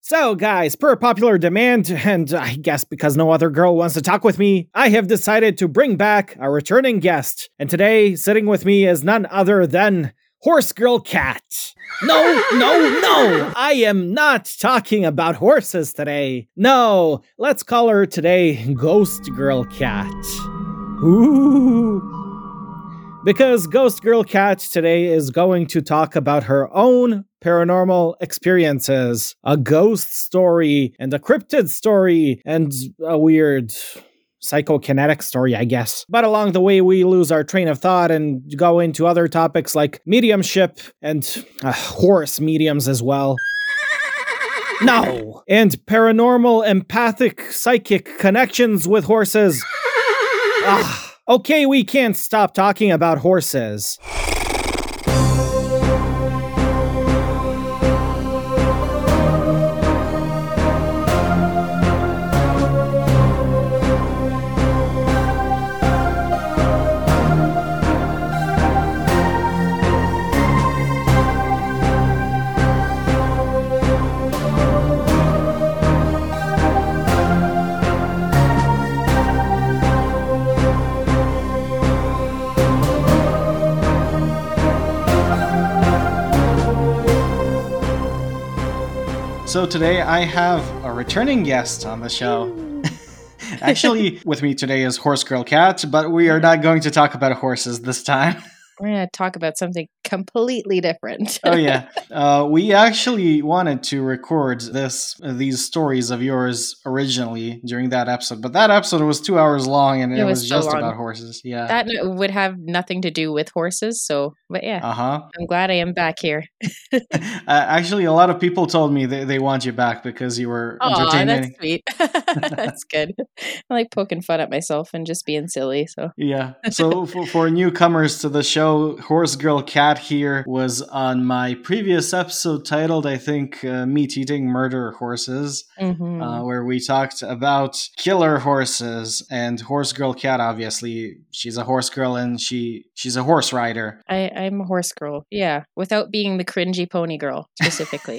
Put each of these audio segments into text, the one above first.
So, guys, per popular demand, and I guess because no other girl wants to talk with me, I have decided to bring back a returning guest. And today, sitting with me is none other than Horse Girl Cat. No, I am not talking about horses today. No, let's call her today Ghost Girl Cat. Ooh. Because Ghost Girl Cat today is going to talk about her own paranormal experiences, a ghost story, and a cryptid story, and a weird psychokinetic story, I guess. But along the way, we lose our train of thought and go into other topics like mediumship and horse mediums as well. No! And paranormal, empathic, psychic connections with horses. Okay, we can't stop talking about horses. So today I have a returning guest on the show. Actually, with me today is Horse Girl Cat, but we are not going to talk about horses this time. We're going to talk about something completely different. Oh, yeah. We actually wanted to record these stories of yours originally during that episode, but that episode was 2 hours long and it was just about horses. Yeah. That would have nothing to do with horses, but yeah. I'm glad I am back here. Actually, a lot of people told me they want you back because you were entertaining. That's sweet. That's good. I like poking fun at myself and just being silly. So yeah. So for newcomers to the show, Horse Girl Cat here was on my previous episode titled, I think, Meat Eating Murder Horses, where we talked about killer horses. And Horse Girl Cat, obviously, she's a horse girl and she's a horse rider. I'm a horse girl, yeah, without being the cringy pony girl specifically.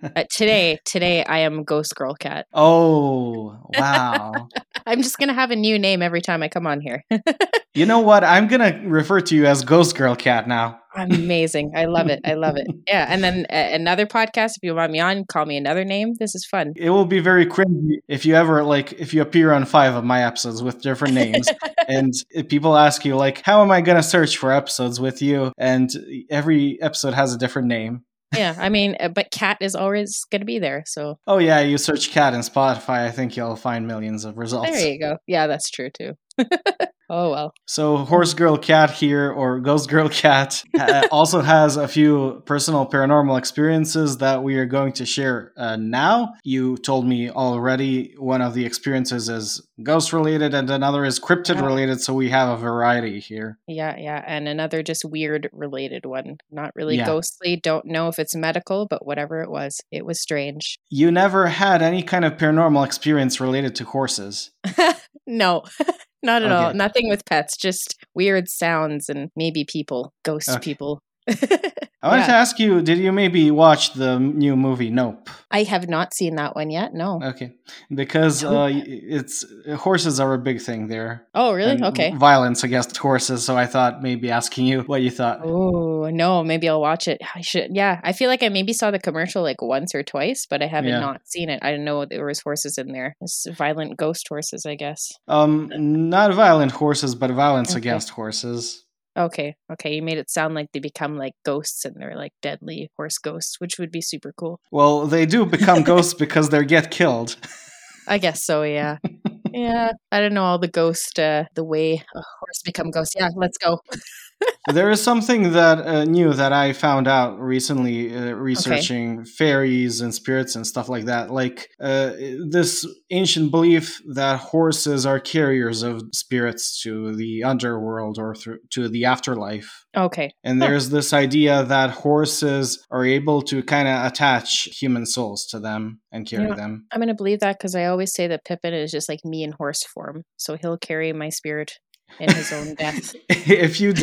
Today I am Ghost Girl Cat. Oh, wow. I'm just going to have a new name every time I come on here. You know what? I'm going to refer to you as Ghost Girl Cat now. Amazing. I love it. Yeah. And then another podcast, if you want me on, call me another name. This is fun. It will be very cringy if you appear on 5 of my episodes with different names. And if people ask you, how am I going to search for episodes with you? And every episode has a different name. Yeah, I mean, but Cat is always going to be there, so. Oh, yeah, you search Cat in Spotify, I think you'll find millions of results. There you go. Yeah, that's true, too. Oh, well. So Horse Girl Cat here, or Ghost Girl Cat, also has a few personal paranormal experiences that we are going to share now. You told me already one of the experiences is ghost-related and another is cryptid-related, so we have a variety here. Yeah, and another just weird-related one. Not really ghostly, don't know if it's medical, but whatever it was strange. You never had any kind of paranormal experience related to horses? No. Not at all. Nothing with pets, just weird sounds and maybe people, ghost people. I wanted to ask you, did you maybe watch the new movie Nope? I have not seen that one yet, no. Okay. Because horses are a big thing there. Oh, really? Okay. Violence against horses, so I thought maybe asking you what you thought. Oh, no, maybe I'll watch it. I should. Yeah, I feel like I maybe saw the commercial once or twice, but I haven't not seen it. I didn't know there was horses in there. It's violent ghost horses, I guess. Not violent horses, but violence against horses. Okay. You made it sound like they become ghosts and they're deadly horse ghosts, which would be super cool. Well, they do become ghosts because they get killed. I guess so, yeah. Yeah, I don't know all the ghost, the way a horse become ghosts. Yeah, let's go. There is something that new that I found out recently researching fairies and spirits and stuff like that. This ancient belief that horses are carriers of spirits to the underworld or to the afterlife. Okay. And there's this idea that horses are able to kind of attach human souls to them and carry them. I'm going to believe that because I always say that Pippin is just like me in horse form. So he'll carry my spirit. in his own death. If you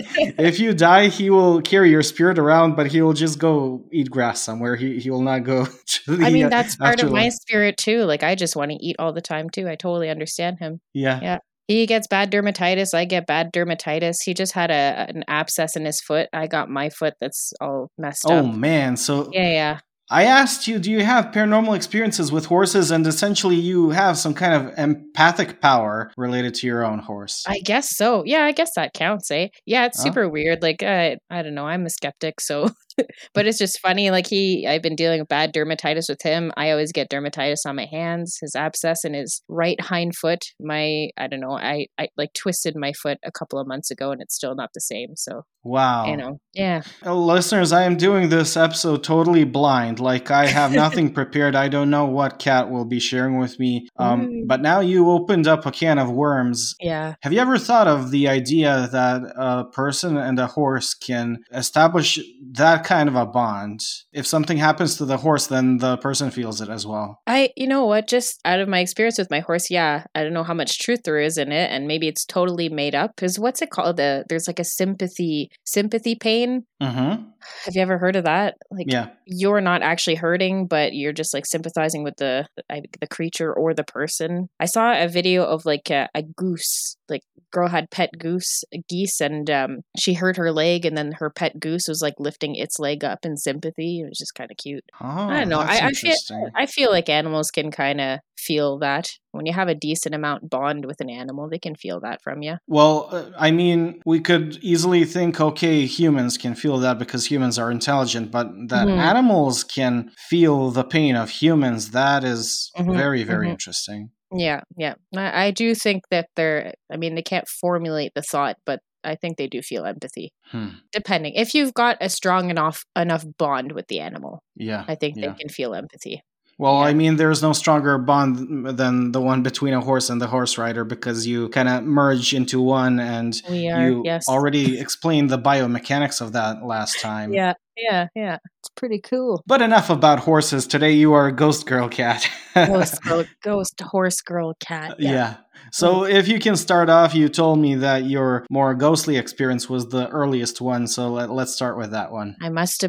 die, he will carry your spirit around, but he will just go eat grass somewhere. He will not go to the I mean, that's part of my afterlife. spirit too. Like, I just want to eat all the time too. I totally understand him. Yeah. Yeah. He gets bad dermatitis. I get bad dermatitis. He just had an abscess in his foot. I got my foot that's all messed Oh up. man, so Yeah. I asked you, do you have paranormal experiences with horses? And essentially, you have some kind of empathic power related to your own horse. I guess so. Yeah, I guess that counts, eh? Yeah, it's Huh? super weird. Like, I don't know. I'm a skeptic, so. But it's just funny. Like, I've been dealing with bad dermatitis with him. I always get dermatitis on my hands. His abscess in his right hind foot. I don't know. I like twisted my foot a couple of months ago, and it's still not the same. So. Wow. Yeah. Listeners, I am doing this episode totally blind. Like, I have nothing prepared. I don't know what Kat will be sharing with me. But now you opened up a can of worms. Yeah. Have you ever thought of the idea that a person and a horse can establish that kind of a bond? If something happens to the horse, then the person feels it as well. You know what, just out of my experience with my horse, yeah, I don't know how much truth there is in it, and maybe it's totally made up. Because what's it called? There's like a sympathy pain. Mm-hmm. Have you ever heard of that? Like, yeah. You're not actually hurting, but you're just like sympathizing with the creature or the person. I saw a video of like a goose, like girl had pet geese, and she hurt her leg, and then her pet goose was like lifting its leg up in sympathy. It was just kind of cute. Oh, I don't know. that's I feel like animals can kind of feel that. When you have a decent amount bond with an animal, they can feel that from you. Well, I mean, we could easily think, okay, humans can feel that because humans are intelligent, but that animals can feel the pain of humans, that is very, very interesting. Yeah. I do think that they can't formulate the thought, but I think they do feel empathy. Depending. If you've got a strong enough bond with the animal, I think they can feel empathy. Well, I mean, there's no stronger bond than the one between a horse and the horse rider, because you kind of merge into one, and you already explained the biomechanics of that last time. Yeah. It's pretty cool. But enough about horses. Today you are a ghost girl cat. Ghost horse girl cat. Yeah. So if you can start off, you told me that your more ghostly experience was the earliest one. So let's start with that one.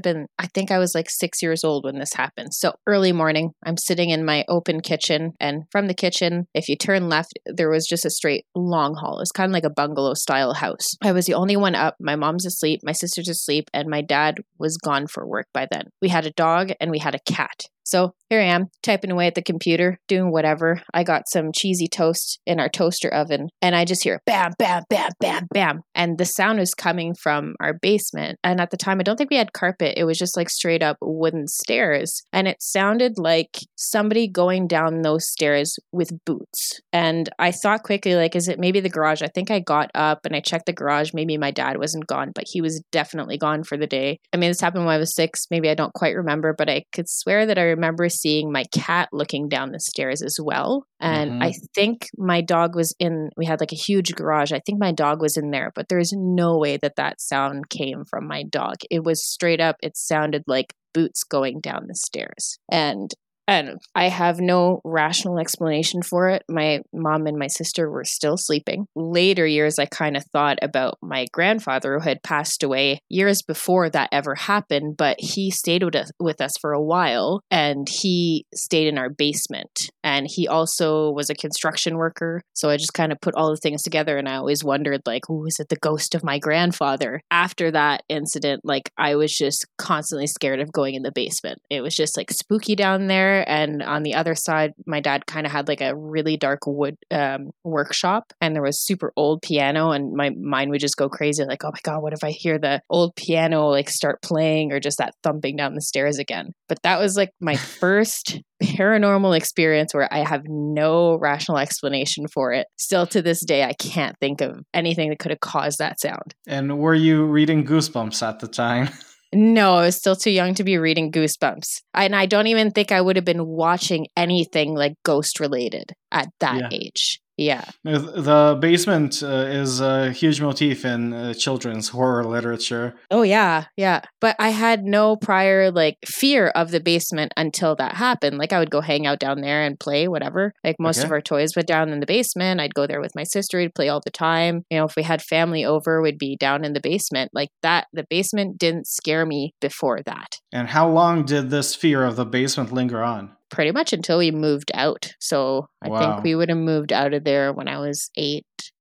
I think I was like 6 years old when this happened. So early morning, I'm sitting in my open kitchen, and from the kitchen, if you turn left, there was just a straight long hall. It's kind of like a bungalow style house. I was the only one up. My mom's asleep, my sister's asleep, and my dad was gone for work by then. We had a dog and we had a cat. So here I am, typing away at the computer, doing whatever. I got some cheesy toast in our toaster oven, and I just hear bam, bam, bam, bam, bam. And the sound was coming from our basement. And at the time, I don't think we had carpet. It was just like straight up wooden stairs. And it sounded like somebody going down those stairs with boots. And I thought quickly, like, is it maybe the garage? I think I got up and I checked the garage. Maybe my dad wasn't gone, but he was definitely gone for the day. I mean, this happened when I was 6. Maybe I don't quite remember, but I could swear that I remember seeing my cat looking down the stairs as well. And I think my dog was we had like a huge garage. I think my dog was in there, but there's no way that sound came from my dog. It was straight up, it sounded like boots going down the stairs. And I have no rational explanation for it. My mom and my sister were still sleeping. Later years, I kind of thought about my grandfather, who had passed away years before that ever happened, but he stayed with us for a while, and he stayed in our basement. And he also was a construction worker. So I just kind of put all the things together, and I always wondered, like, is it the ghost of my grandfather? After that incident, like, I was just constantly scared of going in the basement. It was just like spooky down there. And on the other side, my dad kind of had like a really dark wood workshop, and there was super old piano, and my mind would just go crazy, like, oh my God, what if I hear the old piano like start playing, or just that thumping down the stairs again? But that was like my first paranormal experience where I have no rational explanation for it. Still to this day, I can't think of anything that could have caused that sound. And were you reading Goosebumps at the time? No, I was still too young to be reading Goosebumps. And I don't even think I would have been watching anything like ghost related at that age. Yeah. The basement is a huge motif in children's horror literature. Oh, yeah. Yeah. But I had no prior like fear of the basement until that happened. Like I would go hang out down there and play, whatever. Like most of our toys went down in the basement. I'd go there with my sister. We'd play all the time. You know, if we had family over, we'd be down in the basement. Like that, the basement didn't scare me before that. And how long did this fear of the basement linger on? Pretty much until we moved out. So I think we would have moved out of there when I was 8.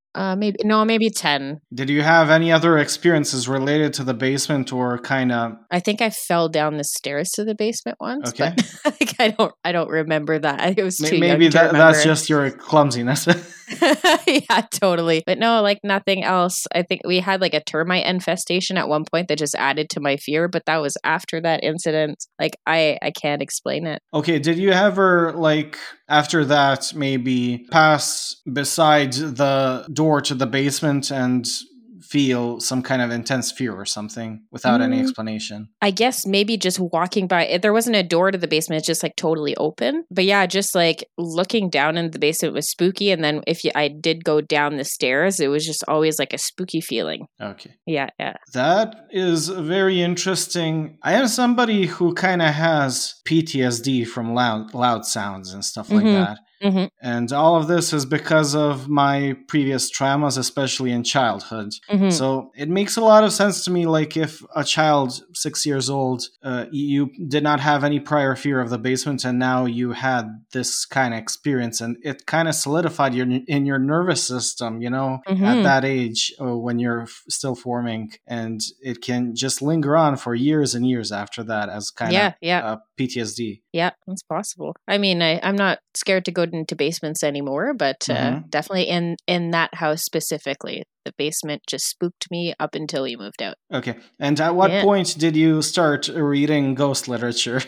Maybe 10. Did you have any other experiences related to the basement or kind of? I think I fell down the stairs to the basement once. Okay. But like, I don't remember that. It was too maybe young to remember. That's just your clumsiness. Yeah, totally. But no, like nothing else. I think we had like a termite infestation at one point that just added to my fear, but that was after that incident. Like I can't explain it. Okay, did you ever like after that maybe pass beside the door to the basement and feel some kind of intense fear or something without any explanation? I guess maybe just walking by. There wasn't a door to the basement. It's just like totally open. But yeah, just like looking down in the basement was spooky. And then I did go down the stairs, it was just always like a spooky feeling. Okay. Yeah. That is very interesting. I am somebody who kind of has PTSD from loud sounds and stuff like that. Mm-hmm. And all of this is because of my previous traumas, especially in childhood. Mm-hmm. So it makes a lot of sense to me, like if a child 6 years old, you did not have any prior fear of the basement, and now you had this kind of experience, and it kind of solidified in your nervous system, you know, at that age when you're still forming, and it can just linger on for years and years after that as kind of PTSD. Yeah, it's possible. I mean, I'm not scared to go into basements anymore, but definitely in that house specifically, the basement just spooked me up until we moved out. Okay. And at what point did you start reading ghost literature?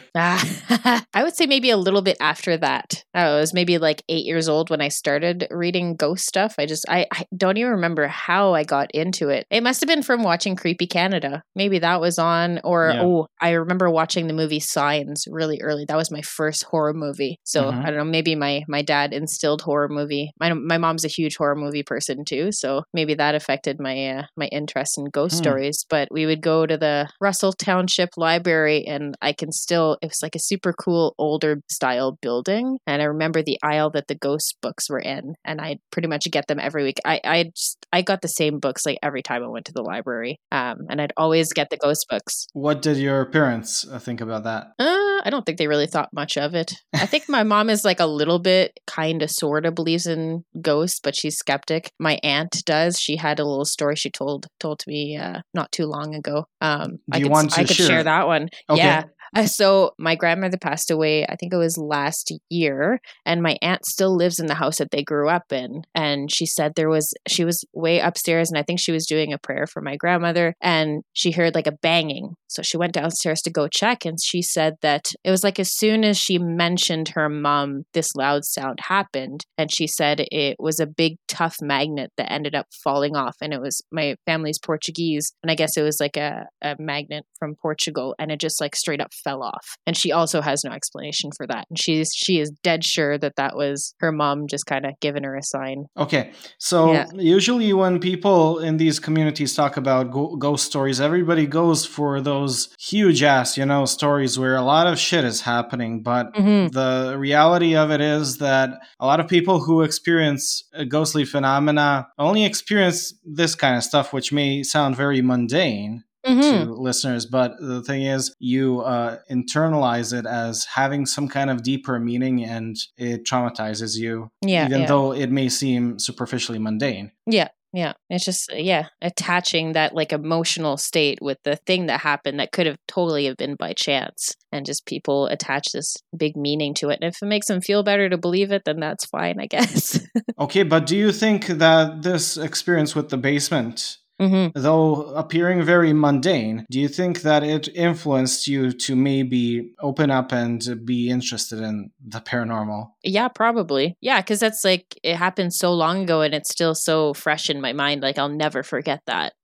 I would say maybe a little bit after that. I was maybe like 8 years old when I started reading ghost stuff. I don't even remember how I got into it. It must have been from watching Creepy Canada. Maybe that was on, or I remember watching the movie Signs really early. That was my first horror movie. So I don't know, maybe my dad instilled horror movie. My mom's a huge horror movie person too, so maybe that affected my interest in ghost stories. But we would go to the Russell Township Library, and it was like a super cool older style building, and I remember the aisle that the ghost books were in, and I'd pretty much get them every week. I got the same books like every time I went to the library, and I'd always get the ghost books. What did your parents think about that? I don't think they really thought much of it. I think my mom is like a little bit kind of sort of believes in ghosts, but she's skeptic. My aunt does. She had a little story she told to me not too long ago. I could share that one. Okay. Yeah. So my grandmother passed away, I think it was last year, and my aunt still lives in the house that they grew up in. And she said she was way upstairs, and I think she was doing a prayer for my grandmother, and she heard like a banging. So she went downstairs to go check, and she said that it was like as soon as she mentioned her mom, this loud sound happened. And she said it was a big, tough magnet that ended up falling off. And it was my family's Portuguese. And I guess it was like a magnet from Portugal, and it just like straight up fell off. And she also has no explanation for that. And she is dead sure that was her mom just kind of giving her a sign. Okay. So usually when people in these communities talk about ghost stories, everybody goes for those huge ass, stories where a lot of shit is happening. But the reality of it is that a lot of people who experience ghostly phenomena only experience this kind of stuff, which may sound very mundane to listeners, but the thing is you internalize it as having some kind of deeper meaning, and it traumatizes you, even though it may seem superficially mundane. Yeah, it's just, attaching that like emotional state with the thing that happened that could have totally have been by chance, and just people attach this big meaning to it. And if it makes them feel better to believe it, then that's fine, I guess. Okay, but do you think that this experience with the basement, though appearing very mundane, do you think that it influenced you to maybe open up and be interested in the paranormal? Yeah, probably. Yeah, because that's like, it happened so long ago and it's still so fresh in my mind. Like, I'll never forget that.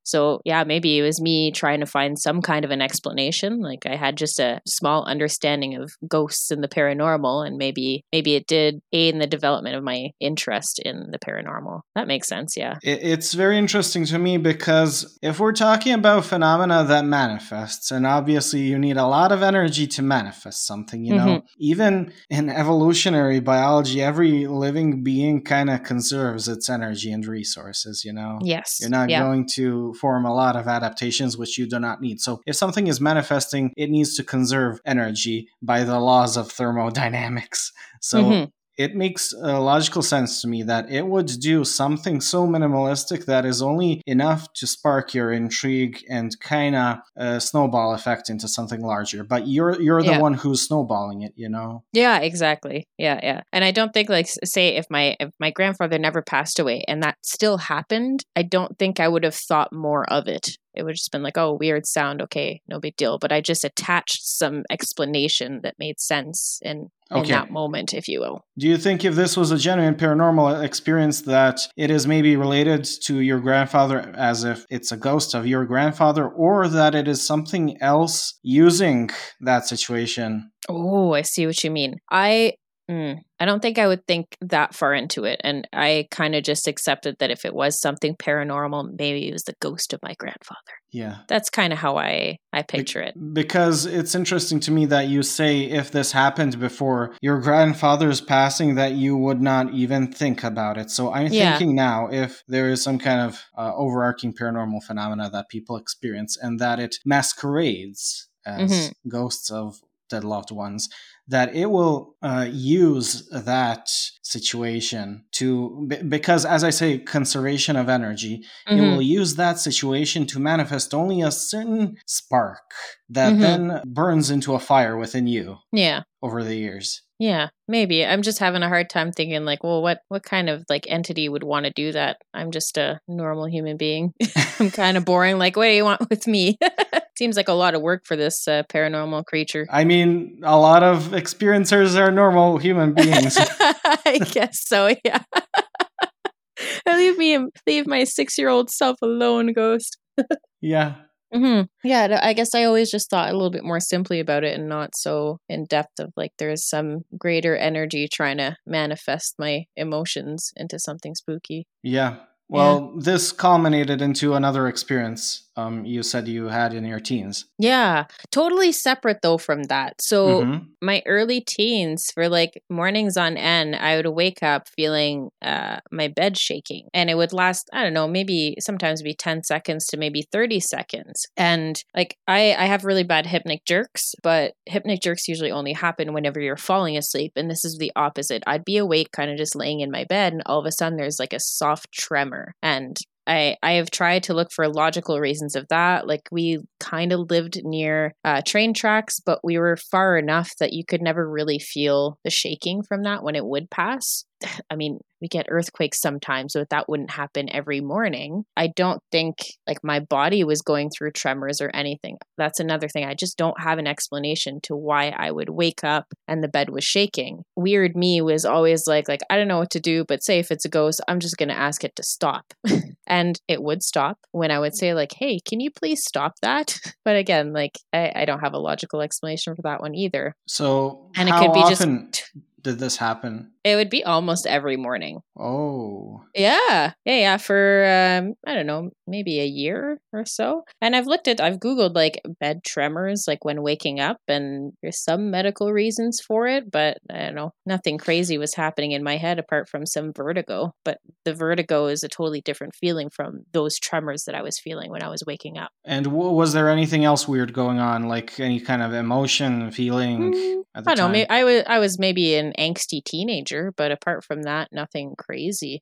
So yeah, maybe it was me trying to find some kind of an explanation. Like I had just a small understanding of ghosts and the paranormal, and maybe it did aid in the development of my interest in the paranormal. That makes sense, yeah. It's very interesting to me because if we're talking about phenomena that manifests, and obviously you need a lot of energy to manifest something, you know, even in evolutionary biology, every living being kind of conserves its energy and resources, you know? Yes. You're not going to form a lot of adaptations which you do not need. So if something is manifesting, it needs to conserve energy by the laws of thermodynamics. So it makes logical sense to me that it would do something so minimalistic that is only enough to spark your intrigue and kind of snowball effect into something larger. But you're the one who's snowballing it, you know? Yeah, exactly. Yeah. And I don't think, like, say if my grandfather never passed away and that still happened, I don't think I would have thought more of it. It would just been like, oh, weird sound. Okay, no big deal. But I just attached some explanation that made sense in that moment, if you will. Do you think if this was a genuine paranormal experience that it is maybe related to your grandfather as if it's a ghost of your grandfather, or that it is something else using that situation? Oh, I see what you mean. I don't think I would think that far into it. And I kind of just accepted that if it was something paranormal, maybe it was the ghost of my grandfather. Yeah. That's kind of how I picture it. Because it's interesting to me that you say if this happened before your grandfather's passing, that you would not even think about it. So I'm thinking now, if there is some kind of overarching paranormal phenomena that people experience and that it masquerades as ghosts of dead loved ones, that it will use that situation to, because as I say, conservation of energy, it will use that situation to manifest only a certain spark that then burns into a fire within you. Yeah. Over the years. Yeah, maybe. I'm just having a hard time thinking like, well, what kind of like entity would want to do that? I'm just a normal human being. I'm kind of boring. Like, what do you want with me? Seems like a lot of work for this paranormal creature. I mean, a lot of experiencers are normal human beings. I guess so, yeah. Leave my 6-year-old self alone, ghost. Yeah. Yeah, I guess I always just thought a little bit more simply about it and not so in depth of like there's some greater energy trying to manifest my emotions into something spooky. Yeah. Well, this culminated into another experience you said you had in your teens. Yeah, totally separate though from that. So my early teens, for like mornings on end, I would wake up feeling my bed shaking, and it would last, I don't know, maybe sometimes be 10 seconds to maybe 30 seconds. And like I have really bad hypnic jerks, but hypnic jerks usually only happen whenever you're falling asleep. And this is the opposite. I'd be awake, kind of just laying in my bed, and all of a sudden there's like a soft tremor. And I have tried to look for logical reasons of that. Like we kind of lived near train tracks, but we were far enough that you could never really feel the shaking from that when it would pass. I mean, we get earthquakes sometimes, so that wouldn't happen every morning. I don't think like my body was going through tremors or anything. That's another thing. I just don't have an explanation to why I would wake up and the bed was shaking. Weird me was always like I don't know what to do, but say if it's a ghost, I'm just going to ask it to stop. And it would stop when I would say like, hey, can you please stop that? But again, like I don't have a logical explanation for that one either. So and how it could be often did this happen? It would be almost every morning. Oh. Yeah. For, I don't know, maybe a year or so. And I've Googled like bed tremors, like when waking up, and there's some medical reasons for it, but I don't know, nothing crazy was happening in my head apart from some vertigo. But the vertigo is a totally different feeling from those tremors that I was feeling when I was waking up. And was there anything else weird going on, like any kind of emotion, feeling at the time? I don't know. I was maybe an angsty teenager, but apart from that, nothing crazy.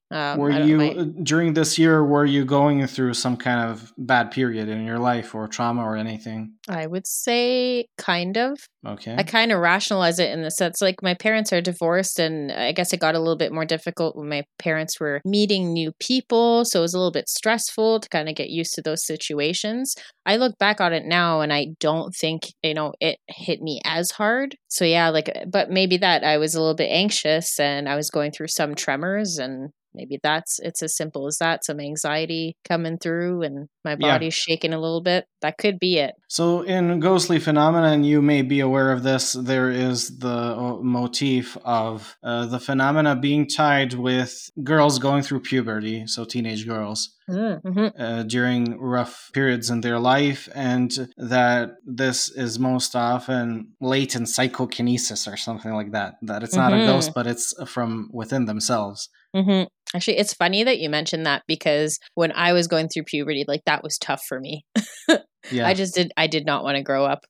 During this year, were you going through some kind of bad period in your life or trauma or anything? I would say kind of. Okay. I kind of rationalize it in the sense like my parents are divorced, and I guess it got a little bit more difficult when my parents were meeting new people. So it was a little bit stressful to kind of get used to those situations. I look back on it now and I don't think, it hit me as hard. So yeah, but maybe that I was a little bit anxious and I was going through some tremors, and maybe it's as simple as that. Some anxiety coming through and my body's shaking a little bit. That could be it. So in ghostly phenomena, and you may be aware of this, there is the motif of the phenomena being tied with girls going through puberty, so teenage girls. During rough periods in their life, and that this is most often latent psychokinesis or something like that. That it's not a ghost, but it's from within themselves. Actually, it's funny that you mentioned that, because when I was going through puberty, like, that was tough for me. Yeah. I did not want to grow up.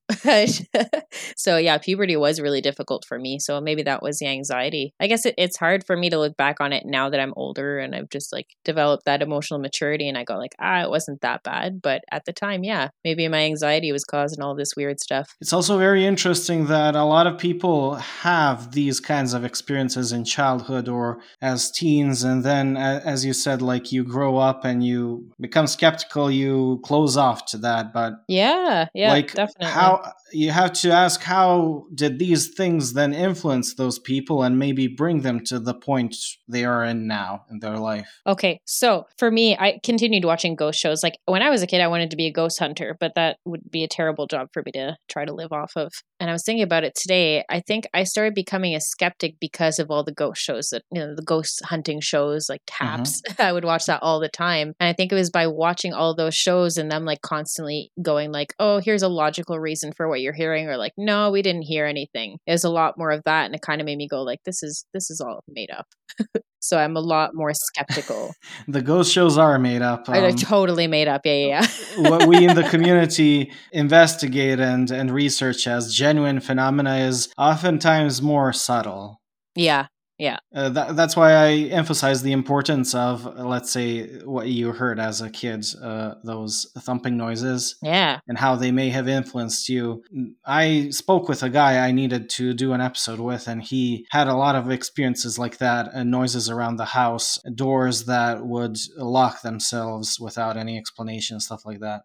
So yeah, puberty was really difficult for me. So maybe that was the anxiety. I guess it's hard for me to look back on it now that I'm older and I've just like developed that emotional maturity, and I go like, it wasn't that bad. But at the time, yeah, maybe my anxiety was causing all this weird stuff. It's also very interesting that a lot of people have these kinds of experiences in childhood or as teens, and then, as you said, like, you grow up and you become skeptical, you close off to that. But yeah, like, definitely. How you have to ask, how did these things then influence those people and maybe bring them to the point they are in now in their life? Okay, so for me, I continued watching ghost shows. Like, when I was a kid, I wanted to be a ghost hunter, but that would be a terrible job for me to try to live off of. And I was thinking about it today. I think I started becoming a skeptic because of all the ghost shows, that, the ghost hunting shows like Taps. I would watch that all the time. And I think it was by watching all those shows and them like constantly going like, oh, here's a logical reason for what you're hearing, or like, no, we didn't hear anything. There's a lot more of that, and it kind of made me go like, this is all made up. So I'm a lot more skeptical. The ghost shows are made up. They're totally made up. Yeah. What we in the community investigate and research as genuine phenomena is oftentimes more subtle. Yeah. That's why I emphasize the importance of, let's say, what you heard as a kid, those thumping noises, and how they may have influenced you. I spoke with a guy I needed to do an episode with, and he had a lot of experiences like that, and noises around the house, doors that would lock themselves without any explanation, stuff like that.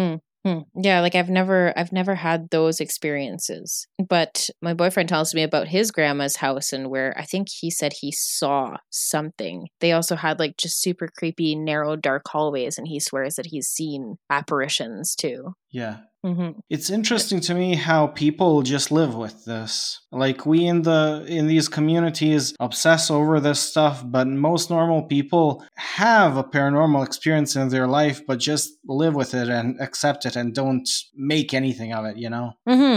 Yeah, like I've never had those experiences. But my boyfriend tells me about his grandma's house, and where I think he said he saw something. They also had like just super creepy, narrow, dark hallways, and he swears that he's seen apparitions too. Yeah. It's interesting to me how people just live with this. Like, we in these communities obsess over this stuff, but most normal people have a paranormal experience in their life, but just live with it and accept it and don't make anything of it, Yeah.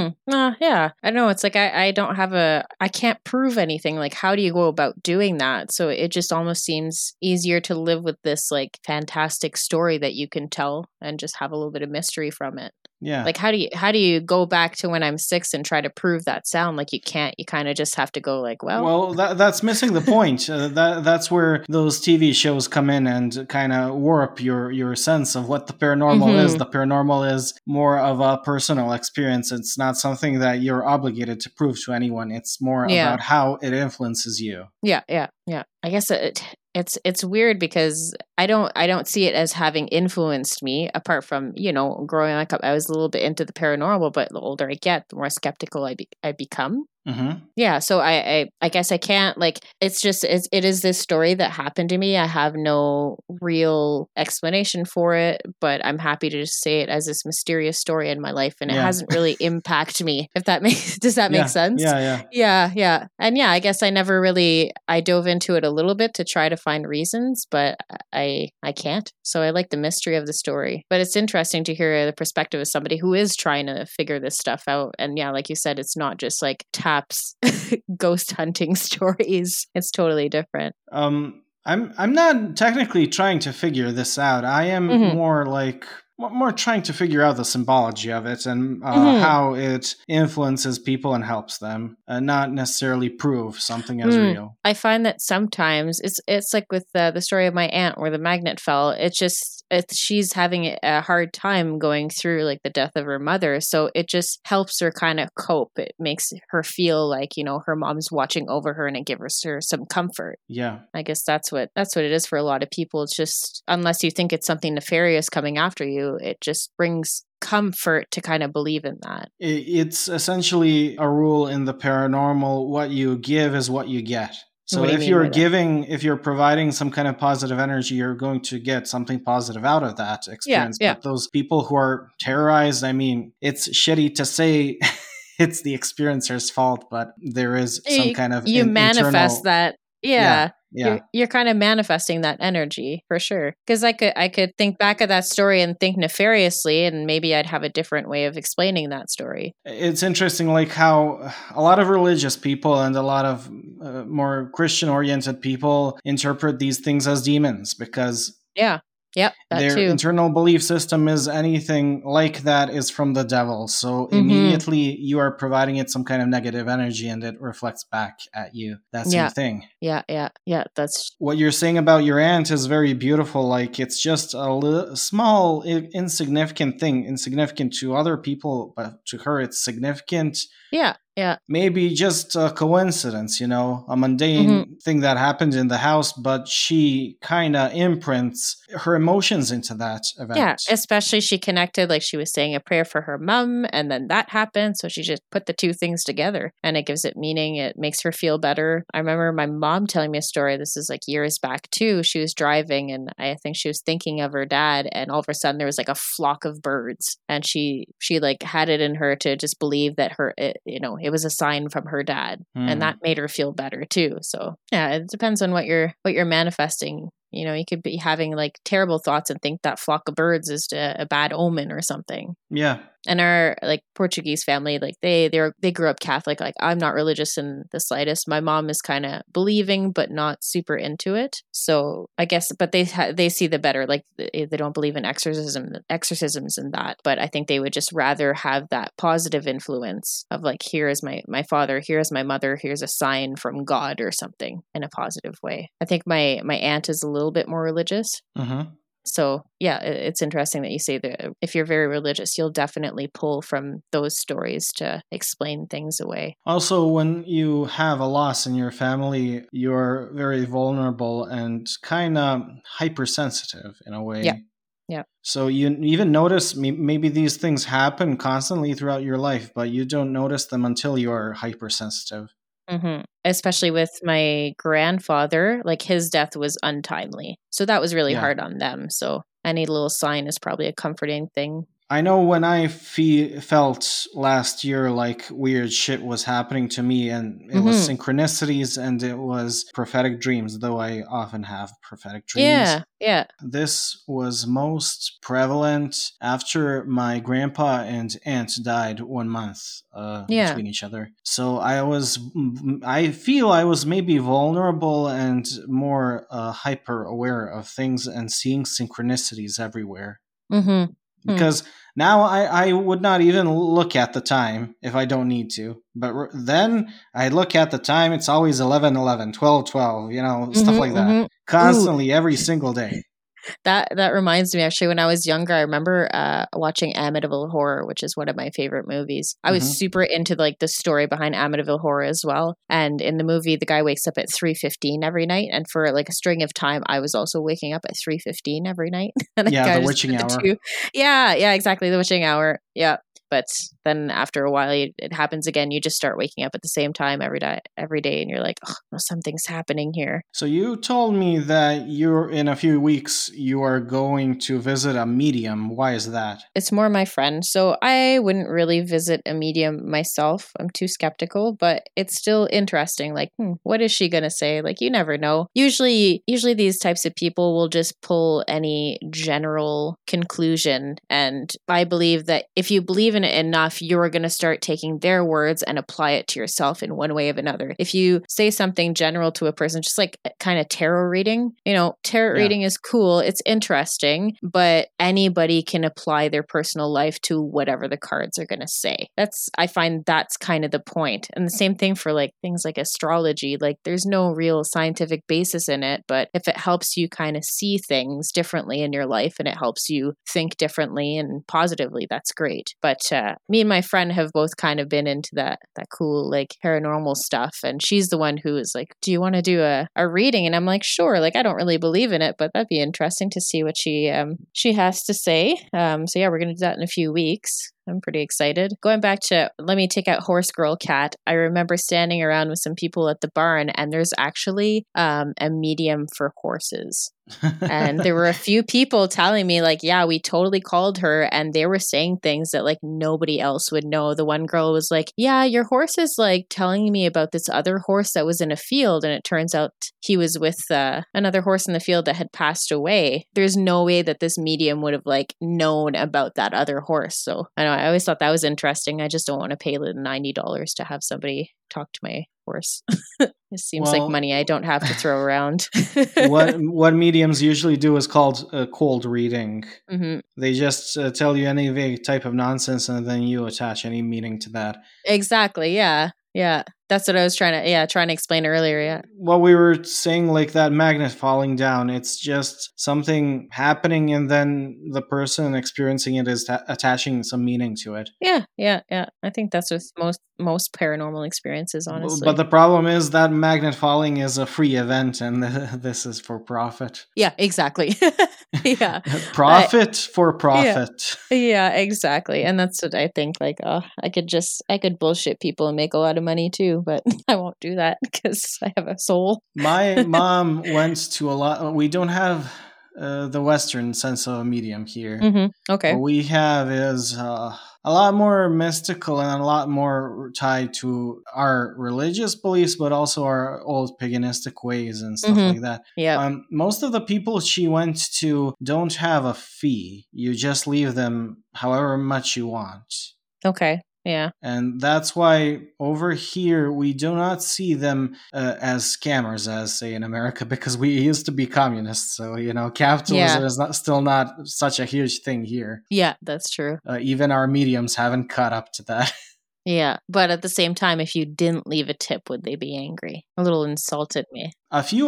I know. It's like I don't have I can't prove anything. Like, how do you go about doing that? So it just almost seems easier to live with this like fantastic story that you can tell and just have a little bit of mystery from it. Yeah. Like, how do you go back to when I'm 6 and try to prove that sound? Like, you can't. You kind of just have to go like, well, that's missing the point. That's where those TV shows come in and kind of warp your sense of what the paranormal is. The paranormal is more of a personal experience. It's not something that you're obligated to prove to anyone. It's more about how it influences you. Yeah. I guess it's weird because I don't see it as having influenced me, apart from, growing up, I was a little bit into the paranormal, but the older I get, the more skeptical I become. Yeah, so I guess I can't, like, it is this story that happened to me. I have no real explanation for it, but I'm happy to just say it as this mysterious story in my life, and it hasn't really impacted me, if that does that make sense? Yeah. And I guess I dove into it a little bit to try to find reasons, but I can't. So I like the mystery of the story. But it's interesting to hear the perspective of somebody who is trying to figure this stuff out. And like you said, it's not just like Taps ghost hunting stories. It's totally different. I'm not technically trying to figure this out. I am more trying to figure out the symbology of it and how it influences people and helps them, not necessarily prove something as real. I find that sometimes it's like with the story of my aunt where the magnet fell. She's having a hard time going through like the death of her mother, so it just helps her kind of cope. It makes her feel like her mom's watching over her, and it gives her some comfort. Yeah, I guess that's what it is for a lot of people. It's just, unless you think it's something nefarious coming after you, it just brings comfort to kind of believe in that. It's essentially a rule in the paranormal: what you give is what you get. So if you're providing some kind of positive energy, you're going to get something positive out of that experience. Yeah. But those people who are terrorized, I mean, it's shitty to say it's the experiencer's fault, but there is some kind of manifest internal... that. Yeah. Yeah. You're kind of manifesting that energy for sure. Because I could think back at that story and think nefariously, and maybe I'd have a different way of explaining that story. It's interesting, like how a lot of religious people and a lot of more Christian-oriented people interpret these things as demons because their internal belief system is anything like that is from the devil. So immediately you are providing it some kind of negative energy and it reflects back at you. That's your thing. Yeah. That's what you're saying about your aunt is very beautiful. Like it's just a small, insignificant thing, insignificant to other people, but to her it's significant. Yeah. Maybe just a coincidence, a mundane thing that happened in the house, but she kind of imprints her emotions into that event. Yeah, especially she connected, like she was saying a prayer for her mom, and then that happened. So she just put the two things together and it gives it meaning. It makes her feel better. I remember my mom telling me a story. This is like years back too. She was driving and I think she was thinking of her dad, and all of a sudden there was like a flock of birds, and she like had it in her to just believe that it was a sign from her dad, and that made her feel better too. So yeah, it depends on what you're manifesting. You could be having like terrible thoughts and think that flock of birds is a bad omen or something. Yeah. And our like Portuguese family, like they grew up Catholic. Like I'm not religious in the slightest. My mom is kind of believing, but not super into it. So I guess, but they see the better. Like they don't believe in exorcisms and that. But I think they would just rather have that positive influence of like, here is my father, here is my mother, here's a sign from God or something in a positive way. I think my aunt is a little bit more religious. Mm-hmm. So, yeah, it's interesting that you say that if you're very religious, you'll definitely pull from those stories to explain things away. Also, when you have a loss in your family, you're very vulnerable and kind of hypersensitive in a way. Yeah. So you even notice maybe these things happen constantly throughout your life, but you don't notice them until you're hypersensitive. Mm-hmm. Especially with my grandfather, like his death was untimely. So that was really hard on them. So any little sign is probably a comforting thing. I know when I felt last year like weird shit was happening to me, and it was synchronicities and it was prophetic dreams, though I often have prophetic dreams. Yeah. This was most prevalent after my grandpa and aunt died 1 month between each other. So I feel I was maybe vulnerable and more hyper aware of things and seeing synchronicities everywhere. Mm-hmm. Because now I would not even look at the time if I don't need to. But then I look at the time, it's always 11:11, 12:12, stuff like that. Constantly, every single day. That reminds me, actually, when I was younger, I remember watching Amityville Horror, which is one of my favorite movies. I was super into like the story behind Amityville Horror as well. And in the movie, the guy wakes up at 3:15 every night. And for like a string of time, I was also waking up at 3:15 every night. And the witching hour. Yeah, exactly. The witching hour. Yeah. But then after a while, it happens again. You just start waking up at the same time every day, and you're like, oh, something's happening here. So you told me that in a few weeks, you are going to visit a medium. Why is that? It's more my friend. So I wouldn't really visit a medium myself. I'm too skeptical, but it's still interesting. Like, what is she going to say? Like, you never know. Usually these types of people will just pull any general conclusion. And I believe that if you believe in it enough, you're going to start taking their words and apply it to yourself in one way or another. If you say something general to a person, just like kind of tarot reading, tarot reading is cool. It's interesting, but anybody can apply their personal life to whatever the cards are going to say. I find that's kind of the point. And the same thing for like things like astrology. Like there's no real scientific basis in it, but if it helps you kind of see things differently in your life and it helps you think differently and positively, that's great. But me and my friend have both kind of been into that cool like paranormal stuff, and she's the one who is like, do you want to do a reading? And I'm like, sure. Like I don't really believe in it, but that'd be interesting to see what she has to say. So yeah, we're gonna do that in a few weeks. I'm pretty excited. Going back to, let me take out Horse Girl Cat. I remember standing around with some people at the barn, and there's actually a medium for horses. And there were a few people telling me like, yeah, we totally called her, and they were saying things that like nobody else would know. The one girl was like, yeah, your horse is like telling me about this other horse that was in a field, and it turns out he was with another horse in the field that had passed away. There's no way that this medium would have like known about that other horse. So I know, I always thought that was interesting. I just don't want to pay the $90 to have somebody talk to my horse. It seems like money I don't have to throw around. what mediums usually do is called cold reading. Mm-hmm. They just tell you any vague type of nonsense, and then you attach any meaning to that. Exactly. Yeah. That's what I was trying to explain earlier. Yeah. What we were saying, like that magnet falling down, it's just something happening, and then the person experiencing it is attaching some meaning to it. Yeah. I think that's with most paranormal experiences, honestly. But the problem is that magnet falling is a free event, and this is for profit. Yeah, exactly. Yeah. Profit for profit. Yeah, exactly. And that's what I think, like, I could bullshit people and make a lot of money too, but I won't do that because I have a soul. My mom went to a lot. We don't have the Western sense of a medium here. Mm-hmm. Okay. What we have is a lot more mystical and a lot more tied to our religious beliefs, but also our old paganistic ways and stuff like that. Yeah. Most of the people she went to don't have a fee. You just leave them however much you want. Okay. Yeah. And that's why over here we do not see them as scammers, as say in America, because we used to be communists. So, capitalism is still not such a huge thing here. Yeah, that's true. Even our mediums haven't caught up to that. Yeah, but at the same time, if you didn't leave a tip, would they be angry? A little insulted me. A few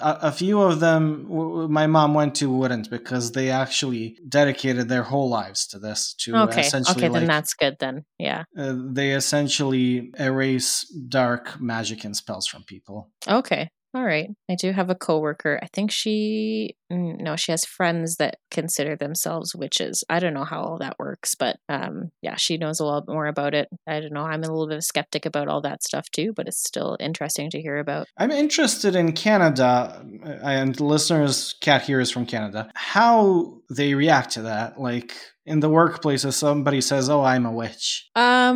of them, my mom went to wouldn't, because they actually dedicated their whole lives to this. Okay, then that's good then. Yeah. They essentially erase dark magic and spells from people. Okay. All right. I do have a coworker. I think she has friends that consider themselves witches. I don't know how all that works, but she knows a lot more about it. I don't know. I'm a little bit of a skeptic about all that stuff too, but it's still interesting to hear about. I'm interested in Canada, and listeners, Kat here is from Canada, how they react to that. Like, in the workplace, if somebody says, "Oh, I'm a witch,"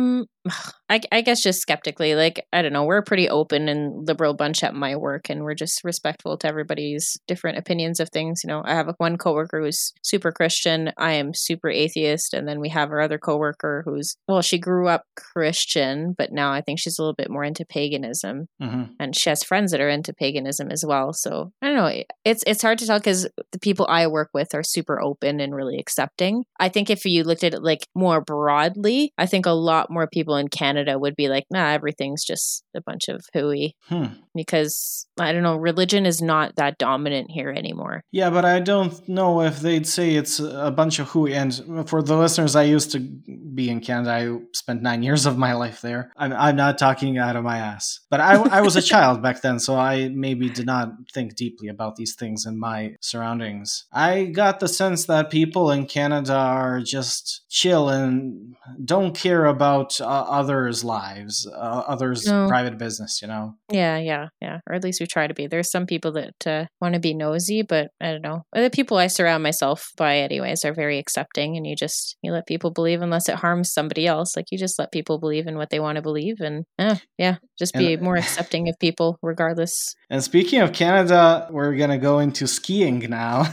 I guess just skeptically. Like, I don't know. We're a pretty open and liberal bunch at my work, and we're just respectful to everybody's different opinions of things. I have one coworker who's super Christian. I am super atheist, and then we have our other coworker she grew up Christian, but now I think she's a little bit more into paganism, and she has friends that are into paganism as well. So I don't know. It's hard to tell because the people I work with are super open and really accepting. I think if you looked at it like more broadly, I think a lot more people in Canada would be like, nah, everything's just a bunch of hooey. Because, I don't know, religion is not that dominant here anymore. Yeah, but I don't know if they'd say it's a bunch of hooey. And for the listeners, I used to be in Canada. I spent 9 years of my life there. I'm not talking out of my ass. But I was a child back then, so I maybe did not think deeply about these things in my surroundings. I got the sense that people in Canada are just chill and don't care about others' lives, others' private business, Yeah. Or at least we try to be. There's some people that want to be nosy, but I don't know. The people I surround myself by anyways are very accepting, and you let people believe unless it harms somebody else. Like, you just let people believe in what they want to believe, and just be more accepting of people regardless. And speaking of Canada, we're going to go into skiing now.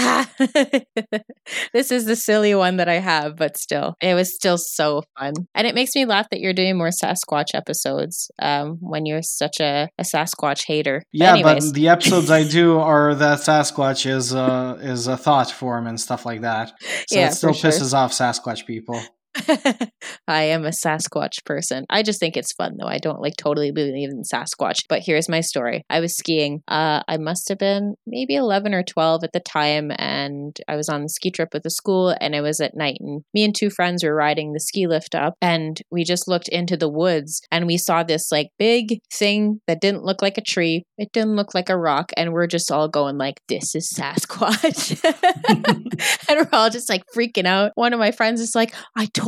This is the silly one that I have, but still, it was still so fun. And it makes me laugh that you're doing more Sasquatch episodes when you're such a Sasquatch hater. But the episodes I do are that Sasquatch is a thought form and stuff like that. So it still pisses off Sasquatch people. I am a Sasquatch person. I just think it's fun, though. I don't totally believe in Sasquatch. But here's my story. I was skiing. I must have been maybe 11 or 12 at the time, and I was on the ski trip with the school, and it was at night. And me and two friends were riding the ski lift up, and we just looked into the woods, and we saw this big thing that didn't look like a tree. It didn't look like a rock, and we're just all going "This is Sasquatch," and we're all just freaking out. One of my friends is like, "I told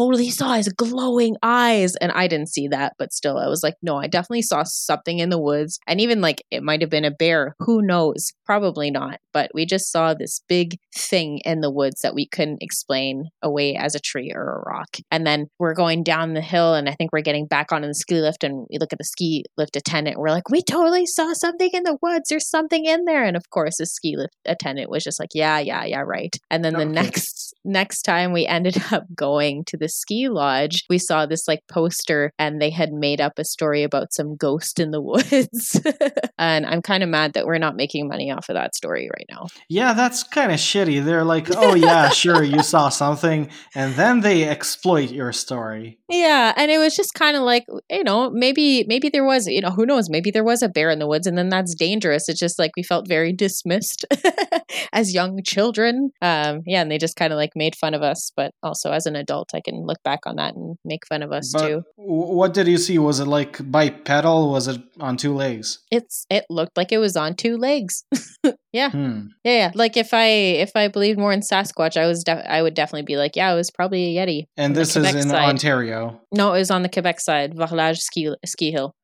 totally saw his glowing eyes. And I didn't see that, but still, I was like, no, I definitely saw something in the woods. And even like it might have been a bear. Who knows? Probably not. But we just saw this big thing in the woods that we couldn't explain away as a tree or a rock. And then we're going down the hill, and I think we're getting back onto the ski lift, and we look at the ski lift attendant. We're like, we totally saw something in the woods. There's something in there. And of course, the ski lift attendant was just like, yeah, right. And then the next time we ended up going to the ski lodge, we saw this like poster, and they had made up a story about some ghost in the woods. And I'm kind of mad that we're not making money off of that story right now. Yeah, that's kind of shitty. They're like, oh yeah, sure, you saw something, and then they exploit your story. Yeah, and it was just kind of like, maybe there was, who knows, maybe there was a bear in the woods, and then that's dangerous. It's just like we felt very dismissed as young children. And they just kind of like made fun of us, but also as an adult, I can look back on that and make fun of us too. What did you see? Was it like bipedal? Was it on two legs? It looked like it was on two legs. Yeah. Yeah. Like if I believed more in Sasquatch, I would definitely be like, yeah, it was probably a Yeti. And this is in Ontario. No, it was on the Quebec side, Varlage ski hill.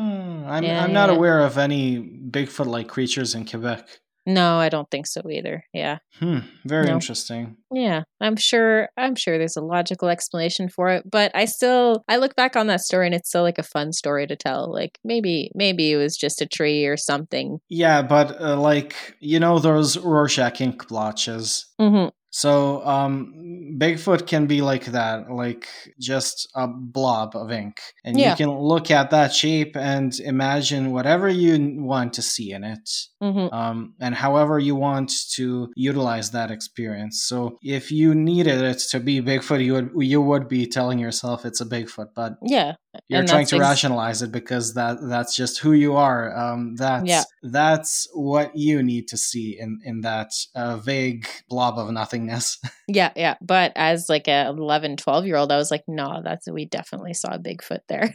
I'm not aware of any Bigfoot-like creatures in Quebec. No, I don't think so either. Yeah. Very interesting. Yeah. I'm sure there's a logical explanation for it, but I look back on that story and it's still like a fun story to tell. Like maybe it was just a tree or something. Yeah, but those Rorschach ink blotches. Mm-hmm. So Bigfoot can be like that, like just a blob of ink. And you can look at that shape and imagine whatever you want to see in it. Mm-hmm. And however you want to utilize that experience. So if you needed it to be Bigfoot, you would be telling yourself it's a Bigfoot, but you're trying to rationalize it because that's just who you are. That's what you need to see in that vague blob of nothingness. Yeah. But as like a 11, 12-year-old, I was like, no, we definitely saw a Bigfoot there.